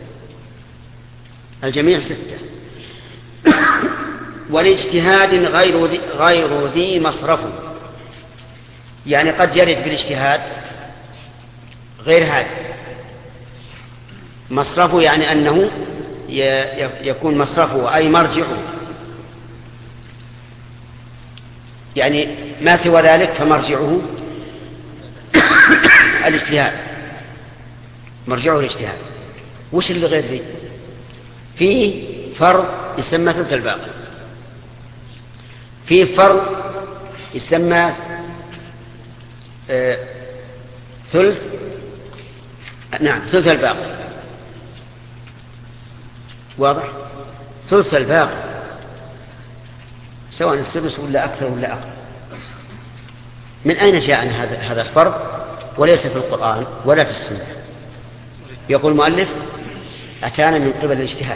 A: الجميع 6. والاجتهاد غير ذي مصرف، يعني قد يرد بالاجتهاد غير هذا. مصرفه يعني أنه يكون مصرفه أي مرجعه، يعني ما سوى ذلك فمرجعه الاجتهاد، مرجعه الاجتهاد. وش اللي غير ذي؟ فيه فرض يسمى ثلث الباقي، فيه فرض يسمى ثلث الباقي. واضح؟ ثلث الباقي سواء السدس ولا أكثر ولا أقل. من أين جاء هذا الفرض؟ وليس في القرآن ولا في السنة. يقول المؤلف أتانا من قبل الاجتهاد.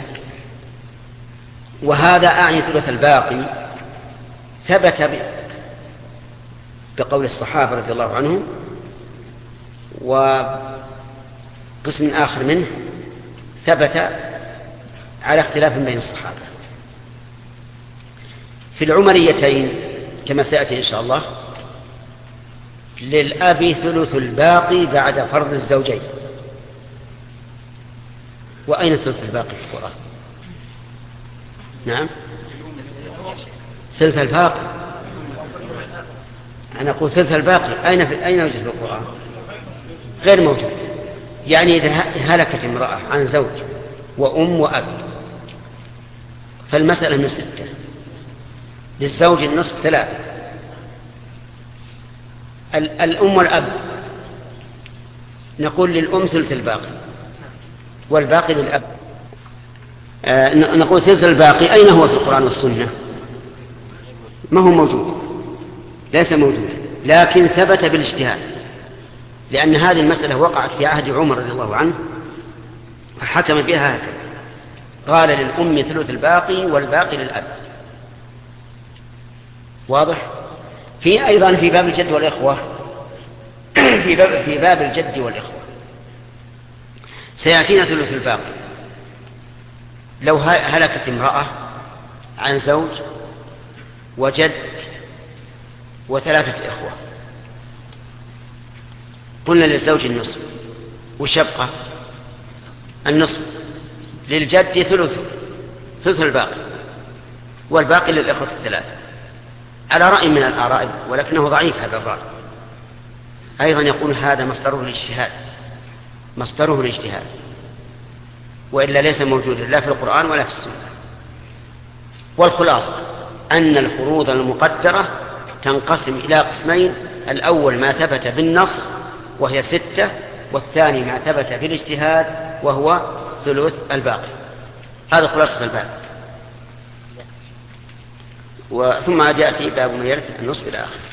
A: وهذا أعني ثلث الباقي ثبت بقول الصحابة رضي الله عنهم، وقسم آخر منه ثبت على اختلاف بين الصحابة. في العمريتين كما سيأتي إن شاء الله للأب ثلث الباقي بعد فرض الزوجين. وأين ثلث الباقي في القرآن؟ نعم ثلث الباقي. أنا أقول ثلث الباقي أين يوجد في القرآن؟ غير موجود. يعني إذا هلكت امرأة عن زوج وأم وأب فالمسألة من 6. للزوج النصف 3. الأم والأب نقول للأم ثلث الباقي والباقي للأب. نقول ثلث الباقي أين هو في القرآن والسنة؟ ما هو موجود، ليس موجود، لكن ثبت بالاجتهاد، لأن هذه المسألة وقعت في عهد عمر رضي الله عنه فحكم بها هكذا، قال للأم ثلث الباقي والباقي للأب. واضح؟ في أيضا في باب الجد والإخوة في باب الجد والإخوة سيأتينا ثلث الباقي. لو هلكت امرأة عن زوج وجد و3 إخوة، قلنا للزوج النصف، وش يبقى؟ النصف. للجد ثلث الباقي والباقي للإخوة 3 على رأي من الآراء، ولكنه ضعيف هذا الرأي. أيضا يقول هذا مصدره الاجتهاد، وإلا ليس موجودا لا في القرآن ولا في السنة. والخلاصة أن الفروض المقدرة تنقسم إلى قسمين: الأول ما ثبت بالنص وهي 6، والثاني ما ثبت بالاجتهاد وهو ثلث الباقي. هذا خلاصة الباب. ثم يأتي باب ما يرث النصف إلى آخر.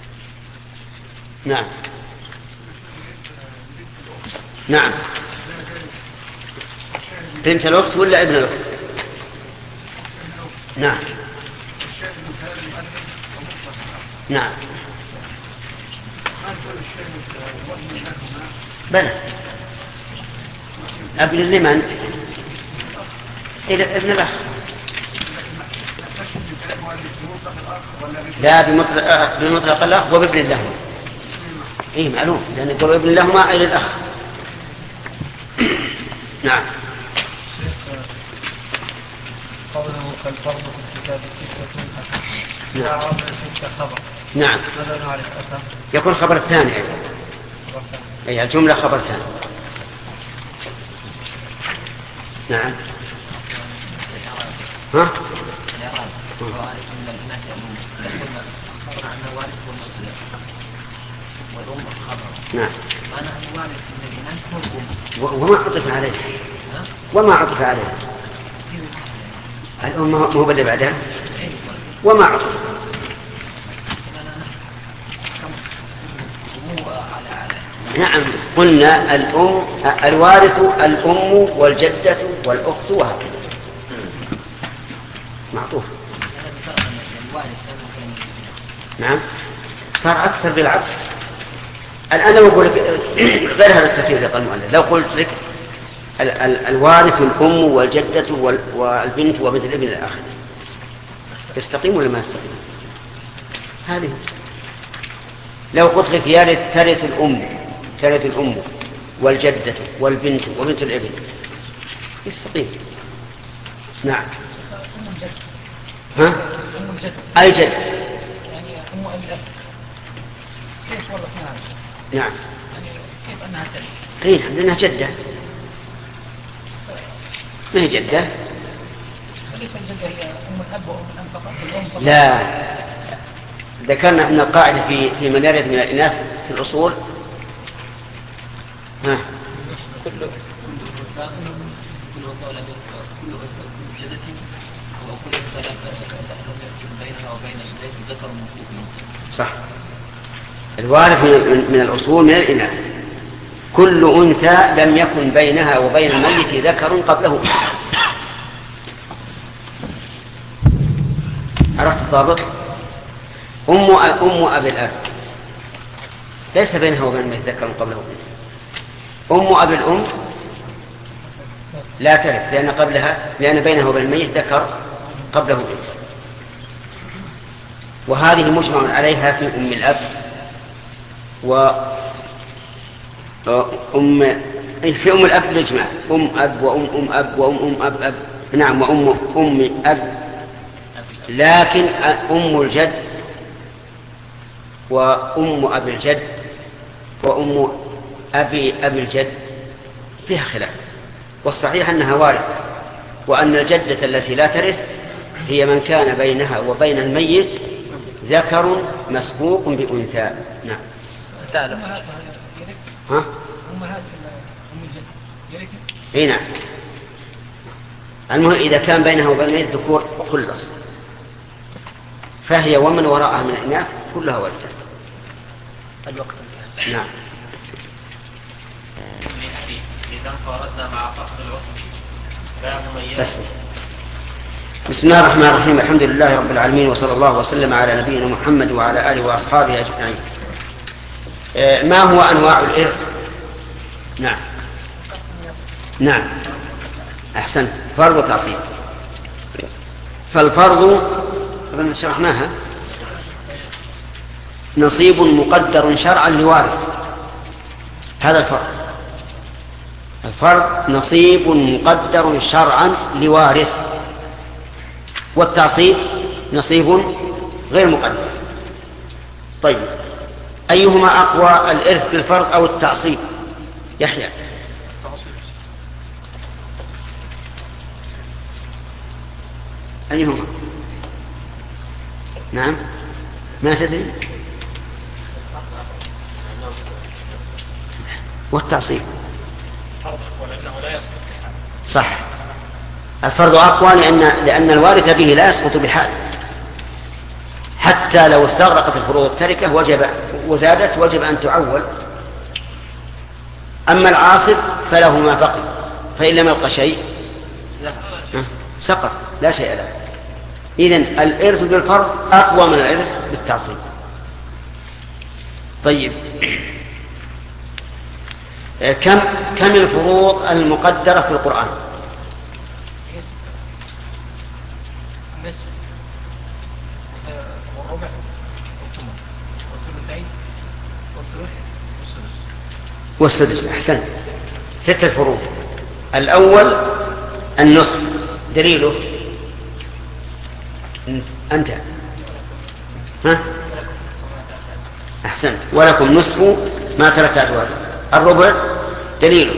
A: نعم بنت الأخت ولا ابن الأخت؟ نعم بلى ابن لمن؟ ابن الأخ. لا بمطلق الأخ وبابن لهما. إيه معلوم، لأن يقول ابن لهما إلى الأخ. نعم.
G: قوله فالفرض في الكتاب 6
A: نعم.
G: خبر.
A: نعم.
G: ماذا نعرف أثر؟
A: يكون خبر ثاني أيضا. أي الجملة خبر ثاني. نعم. ها؟
G: والأم خبر.
A: نعم.
G: معنى الوارث من الإناث هو الأم.
A: وما عطف عليه. وما عطف عليه. الأم هو باللي بعدها. وما عطف. نعم قلنا الأم الوارث الأم والجدة والأخت وهكذا. معطوف. نعم صار أكثر بالعطف. الآن لو أقول لك غير هذا التفسير اللي قال المؤلف، لو قلت لك الوارث الأم والجدة والبنت وبنت الابن إلى آخره، يستقيم ولا ما يستقيم؟ هذه. لو قلت لك ترث الأم والجدة والبنت وبنت الابن، يستقيم. نعم. ها؟ أي جد.
G: يعني أم أبي الأب. كيف والله
A: نعم.
G: يعني كيف أنها ترث؟
A: إيه لأنها جدة. ما هي جدة؟
G: ليس الجدة هي أم الأب وأم الأم فقط. الأم فقط.
A: لا. ذكرنا أن القاعدة في من يرث من الإناث في الأصول ها صح. الوارث من الأصول من الإناث كل أنثى لم يكن بينها وبين الميت ذكر قبله. عرفت الضابط؟ أم أبي الأب ليس بينها وبين الميت ذكر قبله. أم أبي الأم لا ترث لأن بينها وبين الميت ذكر قبله. وهذه مجمع عليها في أم الأب في أم الأب الإجماع أم أب وأم أب وأم أب نعم وأم أب. لكن أم الجد وأم أبي الجد وأم أبي الجد فيها خلاف، والصحيح أنها وارثة، وأن الجدة التي لا ترث هي من كان بينها وبين الميت ذكر مسبوق بأنثى. نعم.
G: تعلم
A: ها؟
G: أمهات أم الجد يرث؟
A: إيه نعم. المهم إذا كان بينها وبين الميت ذكور خلص فهي ومن وراءها من الإناث كلها ورثة.
G: الوقت.
A: نعم.
B: إذا انفردنا مع فصل الوقت لا مميز.
A: بسم الله الرحمن الرحيم. الحمد لله رب العالمين، وصلى الله وسلم على نبينا محمد وعلى آله وأصحابه أجمعين. ما هو أنواع الإرث؟ نعم أحسنت. فرض وتعصيب. فالفرض شرحناها نصيب مقدر شرعا لوارث. هذا الفرض نصيب مقدر شرعا لوارث. والتعصيب نصيب غير مقدر. طيب أيهما أقوى، الإرث بالفرض أو التعصيب؟ يحيى. أيهما؟ نعم ما تدري. والتعصيب صح. الفرض أقوى لأن الوارث به لا يسقط بحال، حتى لو استغرقت الفروض التركة وزادت وجب أن تعول. أما العاصب فله ما بقي، فإن لم يبق شيء سقط لا شيء له. إذن الإرث بالفرض أقوى من الإرث بالتعصيب. طيب كم الفروض المقدرة في القرآن؟
G: النصف والربع والثلثين
A: والسدس. أحسن. 6 فروض. الأول النصف، دليله أنت ها؟ أحسنت. ولكم نصف ما ترك أزواجكم. الربع دليله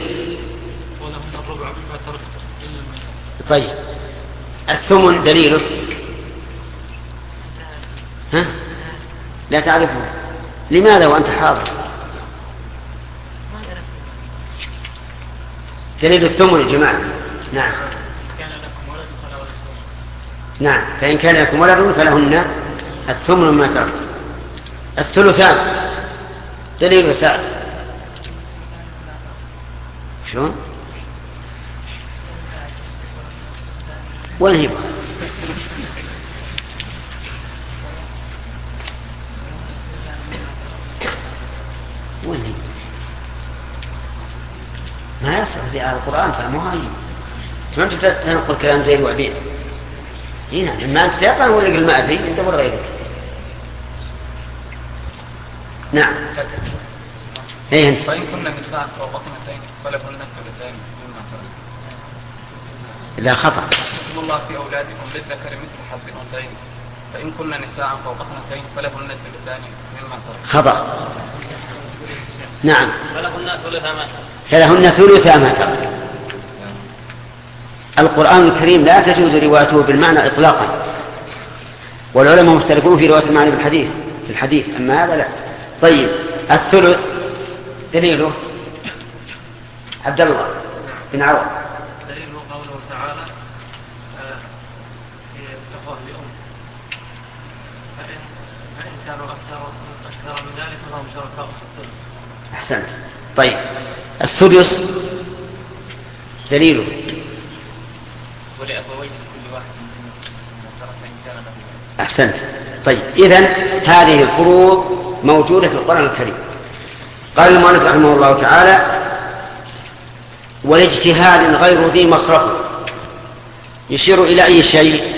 A: طيب. الثمن دليله ها؟ لا تعرفه. لماذا وأنت حاضر؟ دليل الثمن يا جماعة. نعم. نعم، فإن كان لكم ولد فلهن الثمن مما تركتم. الثلثان دليل سعد. شلون؟ وين هي؟ وين هي؟ ما يصح زي على القرآن فمو هاي. ما أنت تنقل كلام زي وعبيد. هنا إما أنت تقرأ ولا يقول ما أدري أنت ولا غيرك. نعم. إيه أنت.
C: فإن كنا نساء فوق اثنتين فلهن الثلثان مما ترك.
A: لا خطأ.
C: يقول الله في أولادكم للذكر مثل حظ الأنثيين فإن كنا نساء فوق اثنتين فلهن الثلثان مما ترك.
A: خطأ. نعم.
B: فلهن
A: ثلثا ما ترك. القرآن الكريم لا تجوز روايته بالمعنى إطلاقا، والعلماء مختلفون في رواية المعنى في الحديث، أما هذا لا. طيب الثلث دليله عبد الله بن عوض.
B: دليله قوله تعالى في الإخوة لأم فإن كانوا أكثر من ذلك فهم شركاء في الثلث.
A: أحسنت. طيب السدس دليله
B: ولأبويه كل واحد من ترك إن كان له.
A: أحسنت. طيب إذن هذه الفروض موجودة في القرآن الكريم. قال المؤلف رحمه الله تعالى والاجتهاد غير ذي مصرف يشير إلى أي شيء؟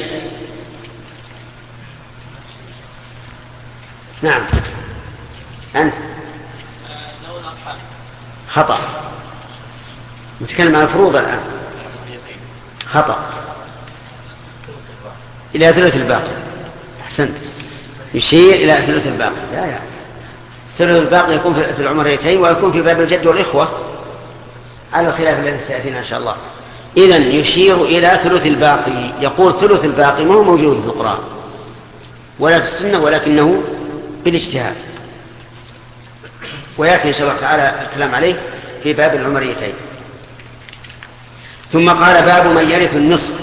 A: نعم أنت. خطأ. نتكلم عن الفروض الآن. خطأ. إلى ثلث الباقي. أحسنت. يشير إلى ثلث الباقي. لا ثلث الباقي يكون في العمريتين ويكون في باب الجد والإخوة على الخلاف الذي سيأتينا إن شاء الله. إذن يشير إلى ثلث الباقي. يقول ثلث الباقي ما هو موجود في القرآن ولا في السنة ولكنه بالاجتهاد، ويأتي إن شاء الله تعالى الكلام عليه في باب العمريتين. ثم قال باب من يرث النصف.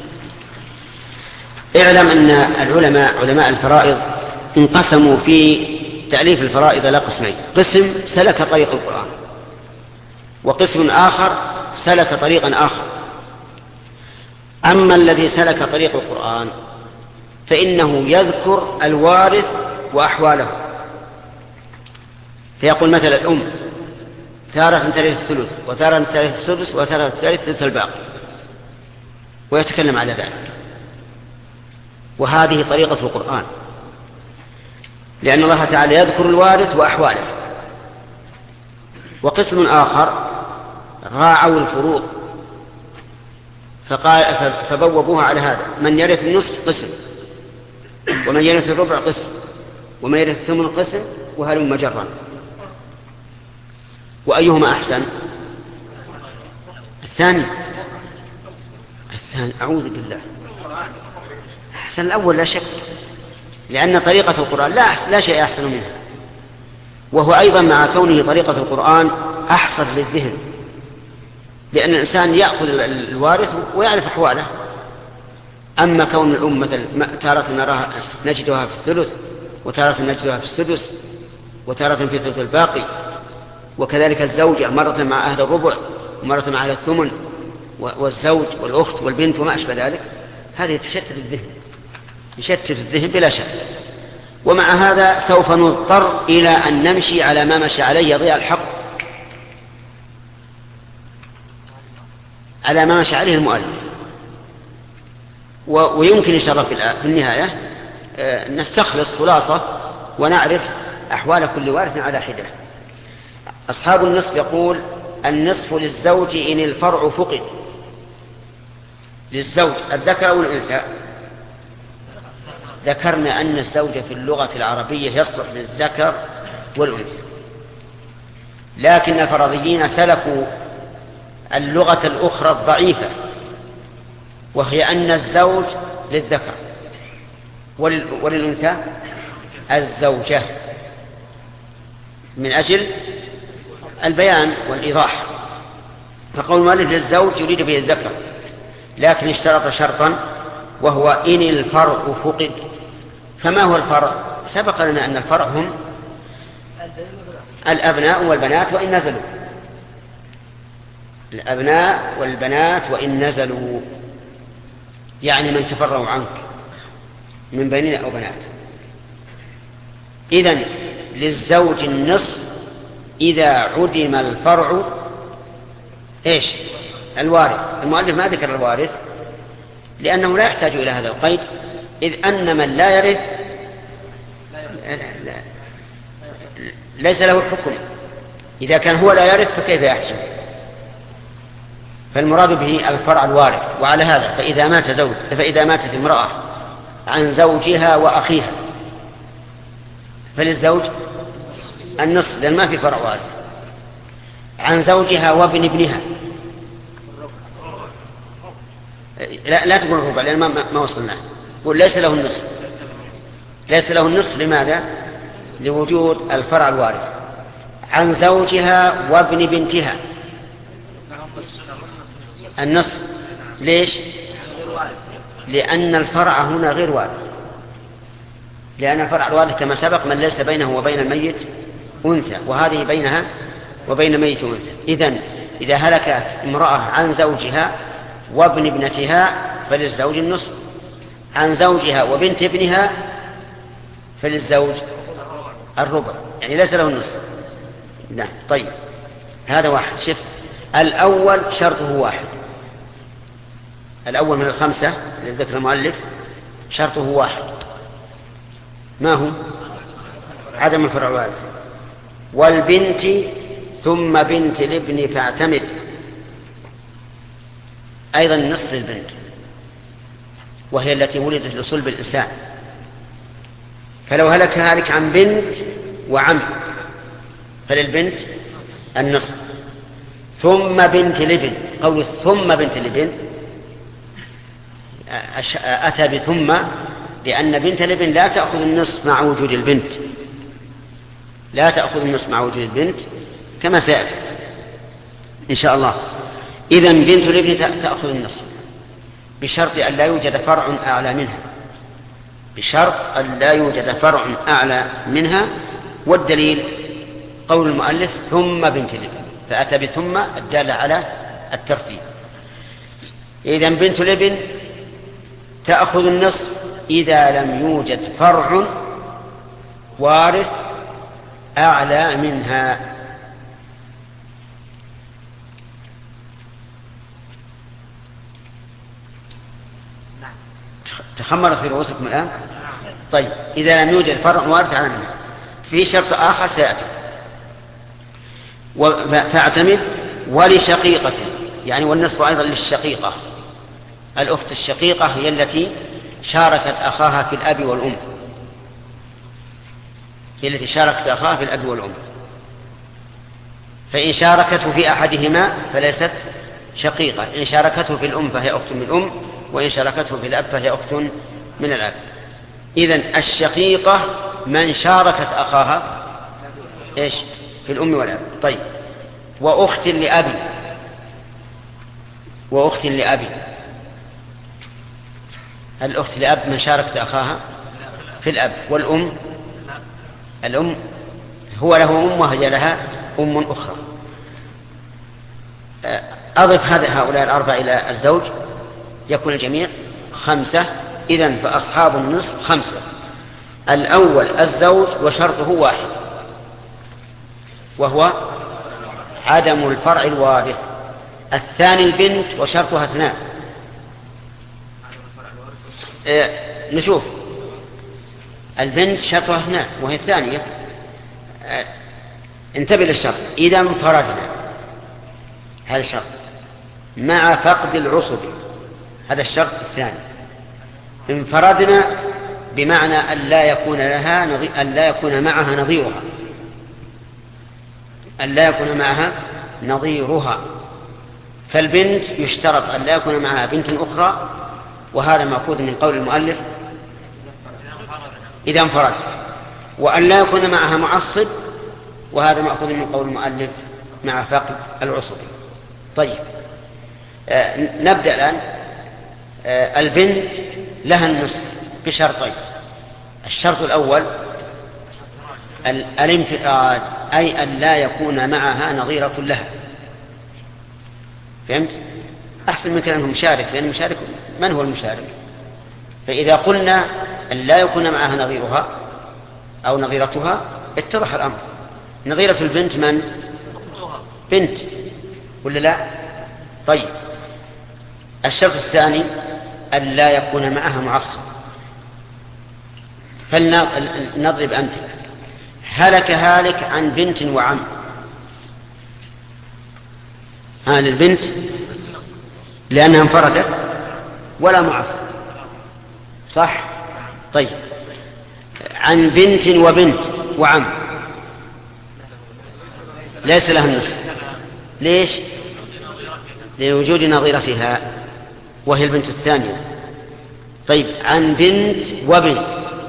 A: اعلم أن العلماء علماء الفرائض انقسموا في تأليف الفرائض إلى قسمين: قسم سلك طريق القرآن، وقسم آخر سلك طريقا آخر. أما الذي سلك طريق القرآن فإنه يذكر الوارث وأحواله، فيقول مثلا الأم تارة ترث الثلث وتارة ترث السدس وتارة ترث ثلث الباقي، ويتكلم على ذلك. وهذه طريقة القرآن، لأن الله تعالى يذكر الوارث وأحواله. وقسم آخر راعوا الفروض فبوبوها على هذا: من يرث النصف قسم، ومن يرث الربع قسم، ومن يرث الثمن قسم، وهلم جرا. وأيهما أحسن؟ الثاني. أعوذ بالله. أحسن الأول لا شك، لأن طريقة القرآن لا شيء أحسن منها، وهو أيضا مع كونه طريقة القرآن أحصر للذهن، لأن الإنسان يأخذ الوارث ويعرف أحواله. أما كون الأم مثل تارة نجدها في الثلث، وتارة نجدها في السدس، وتارة في ثلث الباقي، وكذلك الزوجة مرة مع أهل الربع ومرة مع أهل الثمن، والزوج والأخت والبنت وما أشبه ذلك، هذه يشتت الذهن بلا شك. ومع هذا سوف نضطر إلى أن نمشي على ما مشى عليه يضيع الحق، على ما مشى عليه المؤلف. ويمكن إن شاء الله في النهاية نستخلص خلاصة ونعرف أحوال كل وارث على حدة. أصحاب النصف يقول: النصف للزوج إن الفرع فقد. للزوج الذكر أو الأنثى؟ ذكرنا أن الزوج في اللغة العربية يصلح للذكر والأنثى، لكن الفرضيين سلكوا اللغة الأخرى الضعيفة، وهي أن الزوج للذكر وللأنثى الزوجة، من أجل البيان والإيضاح. فقول المؤلف للزوج يريد به الذكر، لكن اشترط شرطا وهو إن الفرع فقد. فما هو الفرع؟ سبق لنا أن الفرع هم الأبناء والبنات وإن نزلوا، الأبناء والبنات وإن نزلوا، يعني من تفرعوا عنك من بنين أو بنات. إذن للزوج النصف إذا عدم الفرع إيش؟ الوارث. المؤلف ما ذكر الوارث لأنه لا يحتاج إلى هذا القيد، إذ أن من لا يرث ليس له الحكم. إذا كان هو لا يرث فكيف يحسن؟ فالمراد به الفرع الوارث. وعلى هذا فإذا ماتت امرأة عن زوجها وأخيها فللزوج النصف، لأن ما في فرع وارث. عن زوجها وابن ابنها لا تقول الربع لأن ما وصلنا. قل ليس له النصف. ليس له النصف لماذا؟ لوجود الفرع الوارث. عن زوجها وابن بنتها النصف. ليش؟ لأن الفرع هنا غير وارث، لأن الفرع الوارث كما سبق من ليس بينه وبين الميت أنثى، وهذه بينها وبين ميت أنثى. إذا هلكت امرأة عن زوجها وابن ابنتها فللزوج النصف. عن زوجها وبنت ابنها فللزوج الربع، يعني ليس له النصف. نعم. طيب هذا واحد. شف الأول شرطه واحد، الأول من الخمسة الذي ذكر المؤلف شرطه واحد. ما هو؟ عدم الفرع الوارث. والبنت ثم بنت الابن فاعتمد، أيضا النصف للبنت وهي التي ولدت لصلب الإنسان. فلو هلك هالك عن بنت وعم فللبنت النصف. ثم بنت الابن، قول ثم بنت الابن أتى بثم لأن بنت الابن لا تأخذ النصف مع وجود البنت، لا تأخذ النصف مع وجود البنت كما سيأتي إن شاء الله. إذن بنت الابن تأخذ النصف بشرط أن لا يوجد فرع أعلى منها، بشرط أن لا يوجد فرع أعلى منها. والدليل قول المؤلف ثم بنت الابن، فأتى بثم الدالة على الترتيب. إذن بنت الابن تأخذ النصف إذا لم يوجد فرع وارث أعلى منها. تخمرت في رؤوسكم الآن؟ طيب إذا لم يوجد فرع وارث أعلى منها في شرط آخر سيأتي. فاعتمد ولشقيقة، يعني والنصف أيضا للشقيقة. الأخت الشقيقة هي التي شاركت أخاها في الأب والأم، هي التي شاركت أخاها في الأب والأم. فإن شاركته في أحدهما فليست شقيقة، إن شاركته في الأم فهي أخت من الأم، وإن شاركته في الأب فهي أخت من الأب. إذن الشقيقة من شاركت أخاها إيش؟ في الأم والأب. طيب وأخت لأبي، وأخت لأبي الأخت لأب من شاركت أخاها في الأب. والأم الأم هو له أم وهي لها أم أخرى. أضف هؤلاء الأربعة إلى الزوج يكون الجميع خمسة. إذن فأصحاب النصف خمسة. الأول الزوج وشرطه واحد وهو عدم الفرع الوارث. الثاني البنت وشرطها اثنان. نشوف البنت شرطها اثنان وهي الثانية. انتبه للشرط إذا انفردنا، هذا الشرط مع فقد العصب، هذا الشرط الثاني. انفردنا بمعنى أن لا يكون لها أن لا يكون معها نظيرها، أن لا يكون معها نظيرها. فالبنت يشترط أن لا يكون معها بنت أخرى، وهذا مأخوذ من قول المؤلف إذا انفرد. وأن لا يكون معها معصب، وهذا مأخوذ من قول المؤلف مع فقد العصب. طيب نبدأ الآن. البنت لها النصف بشرطين. الشرط الأول الانفراد، أي أن لا يكون معها نظيرة لها. فهمت؟ أحسن من كلامه مشارك، لأن المشارك من هو المشارك؟ فإذا قلنا أن لا يكون معها نظيرها أو نظيرتها اتضح الأمر. نظيرة البنت من؟ بنت ولا لا؟ طيب الشرط الثاني أن لا يكون معها معصب. فلنضرب أمثلة. هلك هالك عن بنت وعم. للبنت لأنها انفردت ولا معصب، صح؟ طيب عن بنت وبنت وعم ليس لها النصف. ليش؟ لوجود نظيرتها وهي البنت الثانية. طيب عن بنت وبنت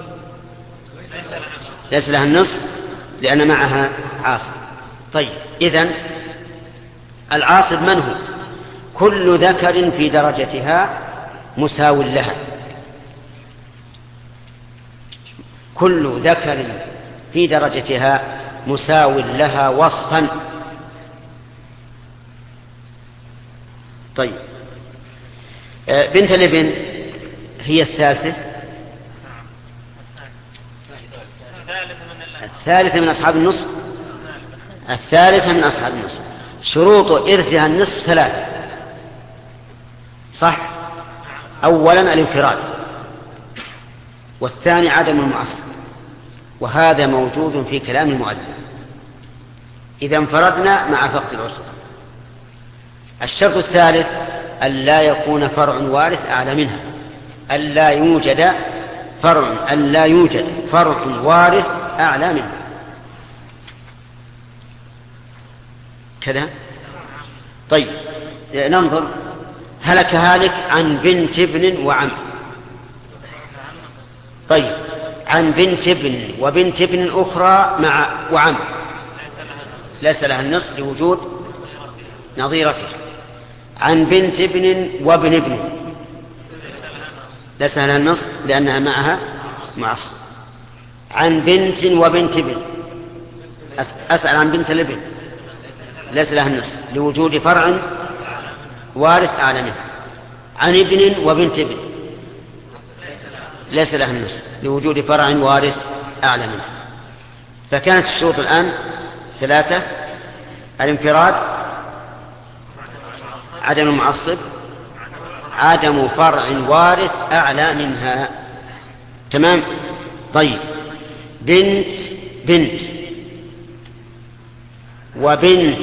A: ليس لها النصف لأن معها عاصب. طيب إذن العاصب من هو؟ كل ذكر في درجتها مساو لها. كل ذكر في درجتها مساو لها وصفا. طيب بنت الابن هي الثالثة من أصحاب النصف. الثالثة من أصحاب النصف. شروط إرثها النصف ثلاثة، صح؟ أولا الانفراد، والثاني عدم المعصب، وهذا موجود في كلام المؤلف. إذا انفردنا مع فقد العصبة. الشرط الثالث أن لا يكون فرع وارث أعلى منها. أن لا يوجد فرع وارث أعلى منها. كذا. طيب ننظر. هلك هالك عن بنت ابن وعم. طيب عن بنت ابن وبنت ابن أخرى وعم ليس لها النصف لوجود نظيرته. عن بنت ابن وابن ابن ليس لها النصف لأنها معها معصب. عن بنت وبنت ابن أسأل عن بنت الابن ليس لها النصف لوجود فرع وارث أعلى منها. عن ابن وبنت ابن ليس لها النصف لوجود فرع وارث أعلى منها. فكانت الشروط الآن ثلاثة: الانفراد، عدم المعصب، عدم فرع وارث أعلى منها. تمام. طيب بنت وبنت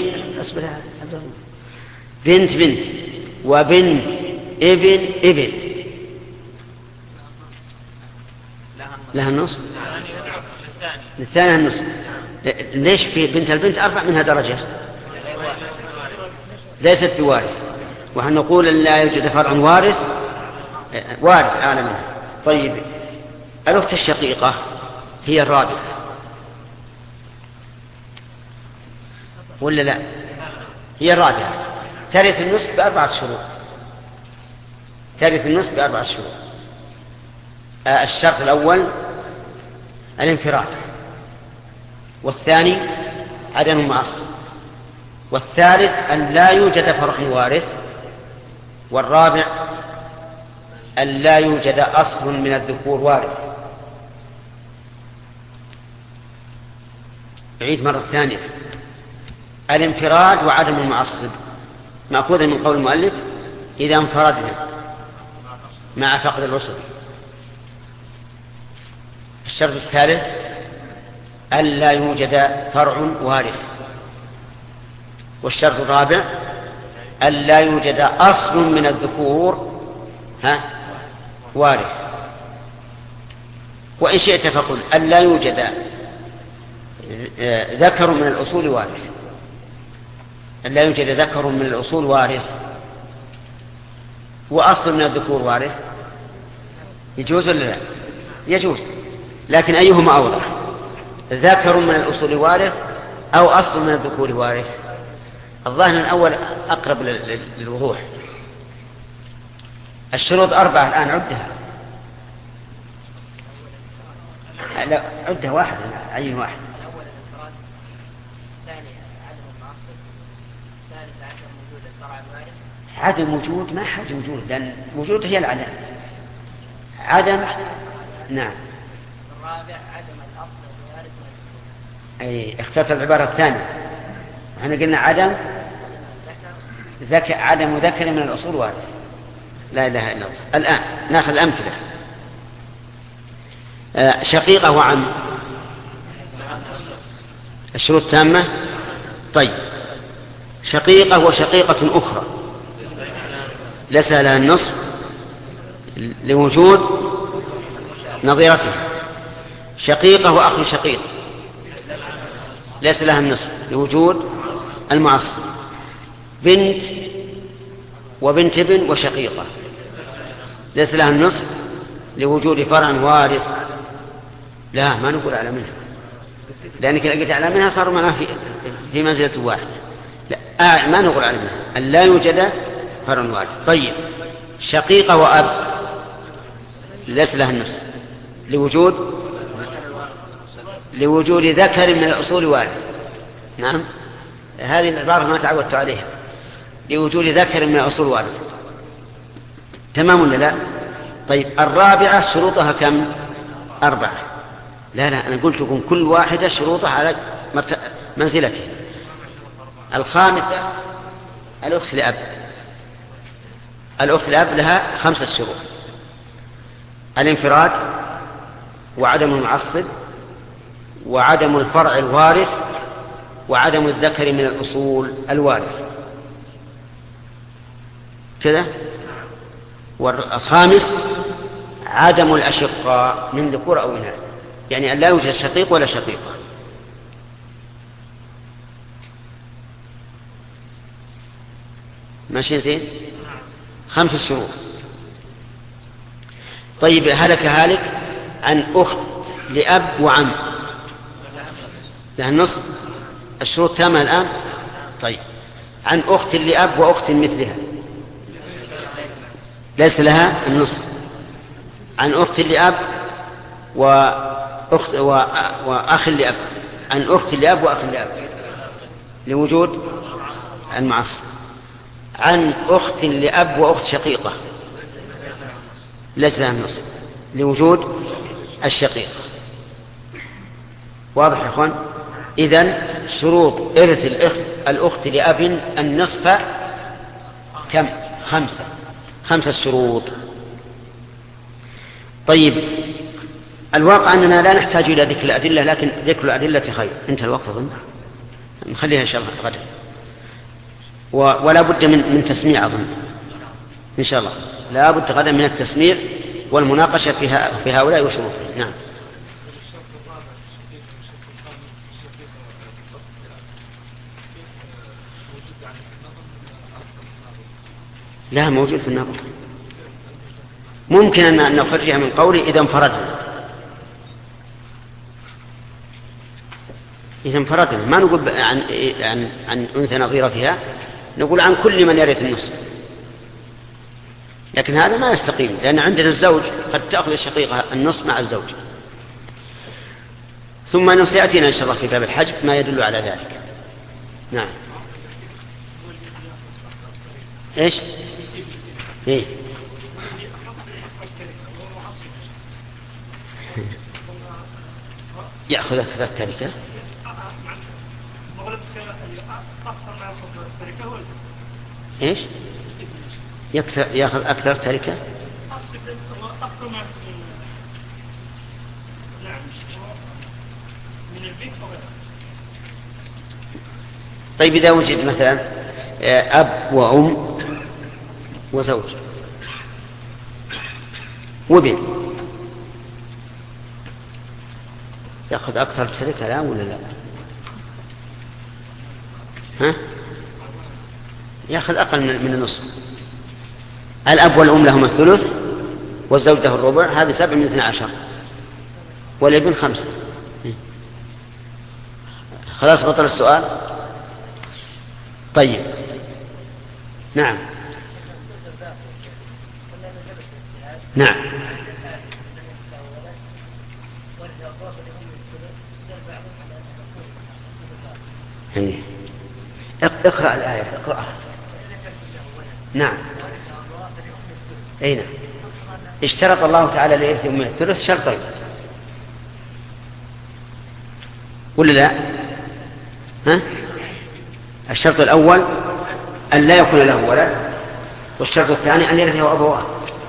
A: بنت وبنت ابن لها النصف. للثانية النصف. ليش؟ في بنت البنت أرفع منها درجة، ليست بوارث، وهنقول أن لا يوجد فرع وارث أعلى منها. طيب الأخت الشقيقة هي الرابعة ولا لا؟ هي الرابعة. ترث النصف بأربعة شروط. الشرط الأول الانفراد، والثاني عدم المعصب، والثالث أن لا يوجد فرع وارث، والرابع أن لا يوجد أصل من الذكور وارث. أعيد مرة ثانية. الانفراد وعدم المعصب مأخوذ من قول المؤلف إذا انفردنا مع فقد العصب. الشرط الثالث أن لا يوجد فرع وارث، والشرط الرابع أن لا يوجد أصل من الذكور وارث. وإن شئت فقل أن لا يوجد ذكر من الأصول وارث. أن لا يوجد ذكر من الأصول وارث وأصل من الذكور وارث. يجوز ولا لا؟ يجوز، لكن أيهما أوضح؟ ذكر من الأصول وارث أو أصل من الذكور وارث؟ الظاهر الأول أقرب للوضوح. الشروط 4 الآن عدها. لا عدها واحد، عين واحد.
D: الأول الانفراد، الثاني عدم المعصب، الثالث عدم وجود الفرع الوارث.
A: عدم وجود ما حاجة وجود، لأن وجود هي العدم. عدم نعم.
D: الرابع عدم الأصل الوارث والذكر.
A: أي اخترت العبارة الثانية. احنا قلنا عدم عدم ذكر من الأصول وارث. لا إله إلا الله. الآن نأخذ الأمثلة. شقيقة وعم، الشروط تامة. طيب شقيقة وشقيقة أخرى ليس لها النصف لوجود نظيرتها. شقيقة وأخ شقيق ليس لها النصف لوجود المعصب. بنت وبنت ابن وشقيقة ليس لها النصف لوجود فرع وارث. لا ما نقول على منها، لأنك إذا قلت على منها صار معنا في منزلة واحدة. لا ما نقول على منها أن لا يوجد فرع وارث. طيب شقيقة وأب ليس لها النصف لوجود ذكر من الأصول وارث. نعم هذه العبارة ما تعودت عليها، لوجود ذكر من الأصول وارث. تمام ولا لا؟ طيب الرابعة شروطها كم؟ 4. لا أنا قلت لكم كل واحدة شروطها على منزلته. الخامسة الأخت لأب. الأخت لأب لها 5 شروط: الانفراد، وعدم المعصب، وعدم الفرع الوارث، وعدم الذكر من الأصول الوارث. كذا. والخامس عدم الأشقاء من ذكور أو إناث، يعني أن لا يوجد شقيق ولا شقيقة. ماشي زين؟ 5 شروط. طيب هلك عن أخت لأب وعم لها النصف. الشروط تامة الآن. طيب عن أخت لأب وأخت مثلها ليس لها النصف. عن أخت لأب وأخ لأب. عن أخت لأب وأخ لأب لوجود المعصب. عن أخت لأب وأخت شقيقة ليس لها النصف لوجود الشقيق. واضح يا أخوان؟ إذن شروط إرث الأخت لأب النصف كم؟ 5 شروط. طيب الواقع أننا لا نحتاج إلى ذكر الأدلة، لكن ذكر الأدلة خير. انتهى الوقت أظن، نخليها إن شاء الله غدا. ولا بد من تسميع أظن إن شاء الله. لا بد غدا من التسميع والمناقشة في هؤلاء وشروطهم. نعم. لا موجود في النظر. ممكن أن نخرجها من قولي إذا انفردنا. إذا انفردنا ما نقول عن أنثى نظيرتها، نقول عن كل من يرث النصف. لكن هذا ما يستقيم، لأن عندنا الزوج قد تأخذ الشقيقة النصف مع الزوج. ثم سيأتينا إن شاء الله في باب الحجب ما يدل على ذلك. نعم. إيش؟ إيه؟ يأخذ أكثر التركة. إيش؟ يأخذ أكثر تركة. طيب إذا وجد مثلا أب وأم وزوج وابن، يأخذ أكثر تركة لا ولا لا؟ ها؟ يأخذ أقل من النصف. الأب والأم لهما الثلث والزوج له الربع، هذه 7 من 12، والابن 5. خلاص بطل السؤال. طيب طيب نعم نعم اقرأ الآية اقرأها. نعم أي نعم. اشترط الله تعالى لإرث أمه الثلث شرطين ولا لا؟ ها؟ الشرط الأول أن لا يكون له ولد، والشرط الثاني أن يرثه أبواه.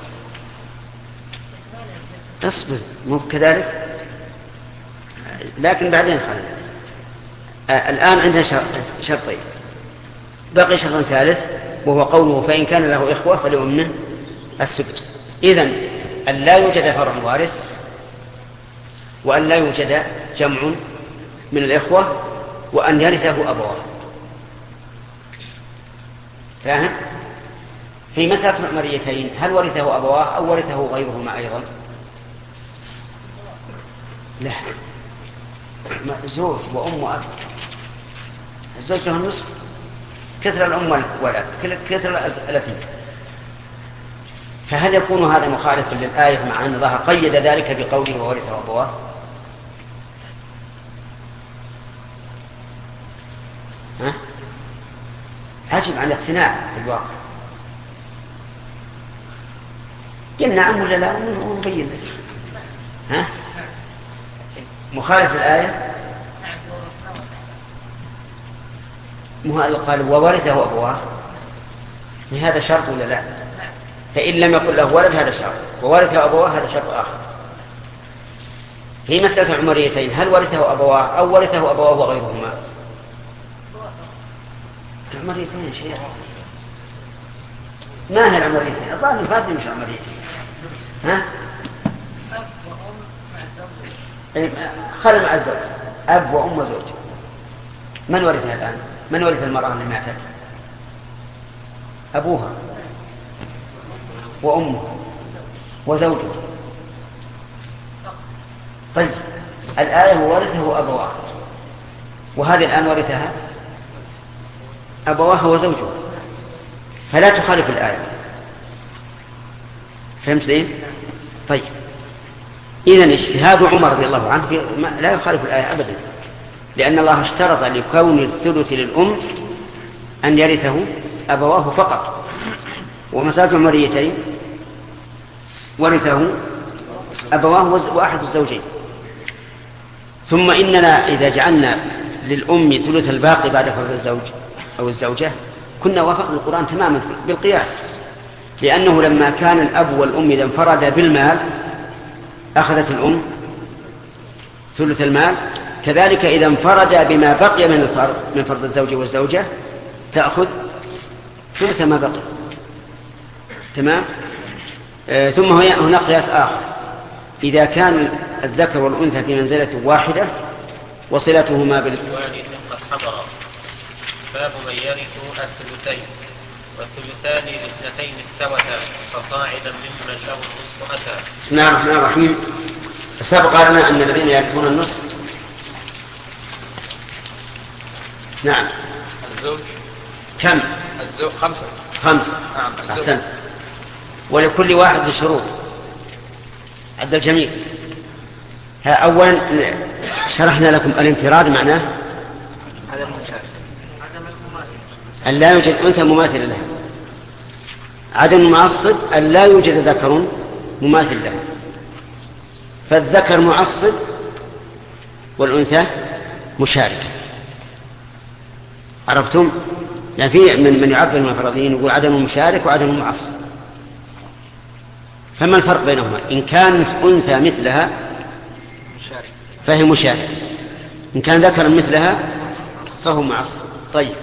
A: اصبر مو كذلك، لكن بعدين خلنا. الآن عندنا شرطين، بقي شرط ثالث وهو قوله فإن كان له إخوة فلأمه السدس. إذن أن لا يوجد فرع وارث، وأن لا يوجد جمع من الإخوة، وأن يرثه أبواه. فاهم؟ في مسألة العمريتين هل ورثه أبواه أو ورثه غيرهما أيضا؟ لا، زوج وأم وأب. الزوج له النصف، كثر الأم والأب كثر الأثنين. فهل يكون هذا مخالفا للآية مع أن الله قيد ذلك بقوله وورثه أبواه؟ ها؟ عجب عن الاقتناع في الواقع. قلنا نعم ولا لا ونبين لك. ها؟ مخالف الآية. قال وورثه أبواه، هذا شرط ولا لا؟ فإن لم يقل له ولد هذا شرط، وورثه أبواه هذا شرط آخر. في مسألة العمريتين هل ورثه أبواه أو ورثه أبواه وغيرهما؟ العمريتين شيء ما هي العمريتين؟ الظاهر الفاتن مش عمريتين. ها؟ خلى مع الزوج، أب وأم وزوج. من ورثها الآن؟ من ورث المرأة اللي ماتت؟ أبوها وأمه وزوجها. طيب الآية ورثه أبواه، وهذه الآن ورثها أبواه وزوجها، فلا تخالف الآية. فهمت ليه؟ طيب إذن اجتهاد عمر رضي الله عنه لا يخالف الآية أبدا، لأن الله اشترط لكون الثلث للأم أن يرثه أبواه فقط، ومسألة عمريتين ورثه أبواه وأحد الزوجين. ثم إننا إذا جعلنا للأم ثلث الباقي بعد فرض الزوج أو الزوجة كنا وافقنا القرآن تماما بالقياس، لأنه لما كان الأب والأم إذا انفردا بالمال أخذت الأم ثلث المال، كذلك إذا انفردا بما بقي من فرض الزوج والزوجة تأخذ ثلث ما بقي. تمام. ثم هناك قياس آخر، إذا كان الذكر والأنثى في منزلة واحدة وصلتهما
B: بالوالد قد حضر. باب من يرث الثلثين، والثلثان لاثنتين استوتا فصاعدا ممن له النصف أتى.
A: بسم الله الرحمن الرحيم. سبق لنا أن الذين يرثون النصف نعم
C: الزوج
A: كم؟
C: الزوج خمسة. نعم
A: أحسنت. ولكل واحد شروط عد الجميع. أولا شرحنا لكم الانفراد معناه أن لا يوجد أنثى مماثل له. عدم المعصب أن لا يوجد ذكر مماثل له، فالذكر معصب والأنثى مشاركة. عرفتم؟ يعني في من يعبر من الفرضيين يقول عدم المشارك وعدم المعصب. فما الفرق بينهما؟ إن كانت أنثى مثلها فهي مشارك، إن كان ذكر مثلها فهو معصب. طيب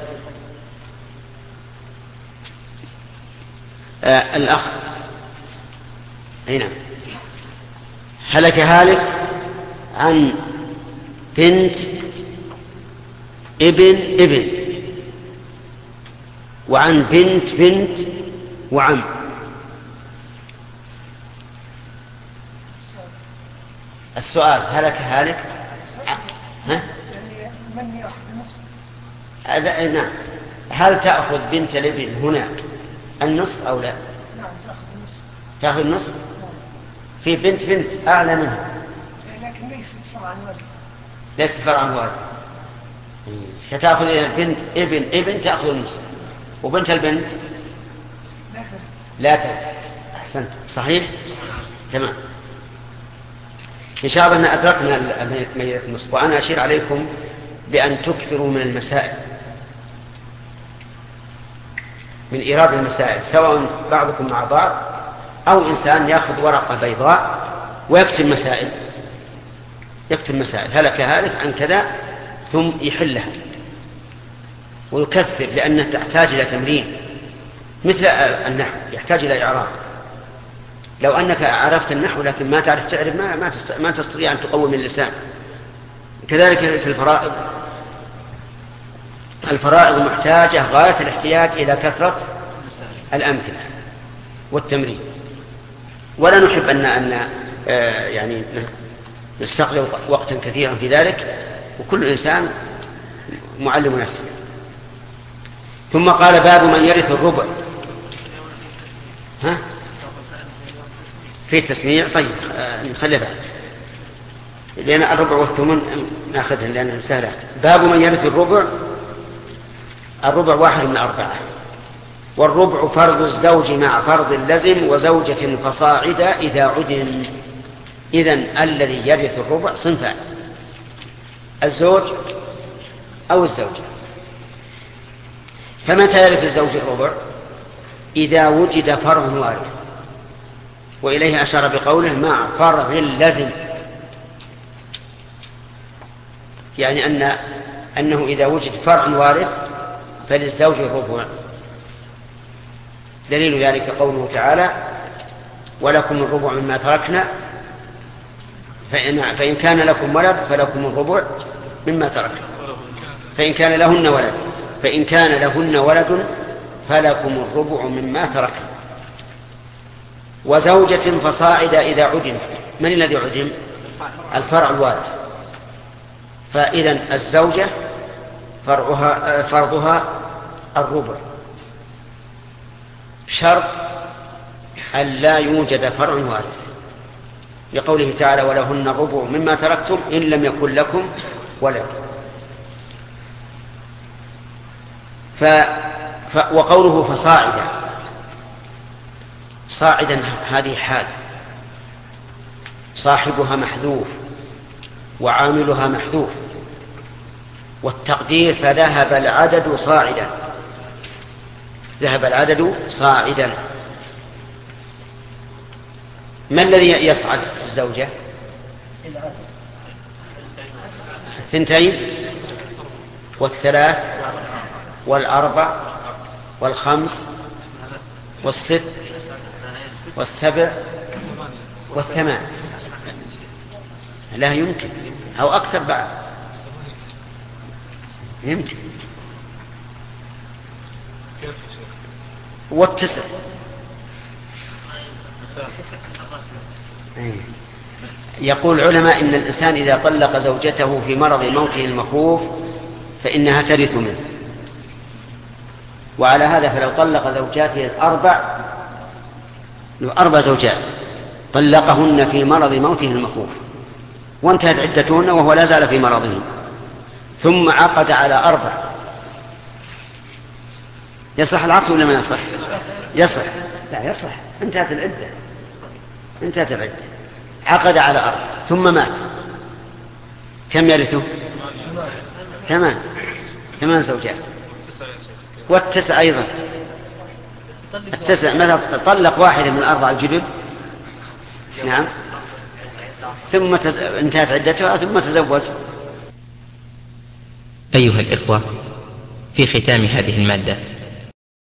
A: الأخ هنا هلك هالك عن بنت ابن وعن بنت وعم. السؤال هلك هالك ها؟
E: من يأخذ نصف؟
A: نعم هل تأخذ بنت الابن هنا النصف أو لا؟
E: نعم تأخذ النصف.
A: تأخذ النصف؟ في بنت أعلى منها
E: لكن ليست فرعا والد.
A: ليست فرعا والد. فتأخذ بنت ابن تأخذ النصف، وبنت البنت لا تأخذ. أحسنت، صحيح؟ تمام. إن شاء الله أن أدركنا ميراث النصف، وأنا أشير عليكم بأن تكثروا من المسائل، من إيراد المسائل، سواء بعضكم مع بعض أو إنسان يأخذ ورقة بيضاء ويكتب مسائل، هلك عن كذا ثم يحلها ويكثر، لأنها تحتاج إلى تمرين، مثل النحو يحتاج إلى إعراب. لو أنك عرفت النحو لكن ما تعرف تعرف ما تستطيع أن تقوم اللسان. كذلك في الفرائض محتاجة غاية الاحتياج إلى كثرة الأمثلة والتمرين، ولا نحب أن يعني نستغل وقتا كثيرا في ذلك، وكل إنسان معلم نفسه. ثم قال باب من يرث الربع. ها؟ في التسميع. طيب نخلي بعد، لأن الربع والثمن نأخذها لأنها سهلات. باب من يرث الربع. الربع 1 من 4، والربع فرض الزوج مع فرض اللزم وزوجة فصاعدا إذا عدم. إذن الذي يرث الربع صنفان: الزوج أو الزوجة. فمتى يرث الزوج الربع؟ إذا وجد فرع وارث، وإليه أشار بقوله مع فرع اللزم، يعني أنه إذا وجد فرع وارث فللزوج الربع. دليل ذلك قوله تعالى: ولكم الربع مما تركنا فإن كان لكم ولد فلكم الربع مما تركنا، فإن كان لهن ولد فلكم الربع مما تركنا، وزوجة فصاعدا إذا عدم. من الذي عدم؟ الفرع الوارث. فإذن الزوجة فرضها الربع، شرط أن لا يوجد فرع وارث، لقوله تعالى: ولهن الربع مما تركتم إن لم يكن لكم ولد. وقوله فصاعدا، صاعدا هذه حال، صاحبها محذوف وعاملها محذوف، والتقدير فذهب العدد صاعدا، ذهب العدد صاعدا. ما الذي يصعد الزوجة؟ 2 و3 و4 و5 و6 و7 و8. لا يمكن، أو أكثر بعد يمكن. و9. يقول العلماء إن الإنسان إذا طلق زوجته في مرض موته المخوف فإنها ترث منه، وعلى هذا فلو طلق زوجاته 4 زوجات طلقهن في مرض موته المخوف وانتهت عدتهن وهو لا زال في مرضه، ثم عقد على 4، يصح العقد ولا ما يصح؟ يصح. لا يصح، انتهت العدة. عقد على 4 ثم مات، كم يرثه؟ 8 زوجات. و9 أيضا. 9 متى طلق واحدة من 4 الجدد؟ نعم. ثم انتهت عدتها ثم تزوج.
F: أيها الإخوة، في ختام هذه المادة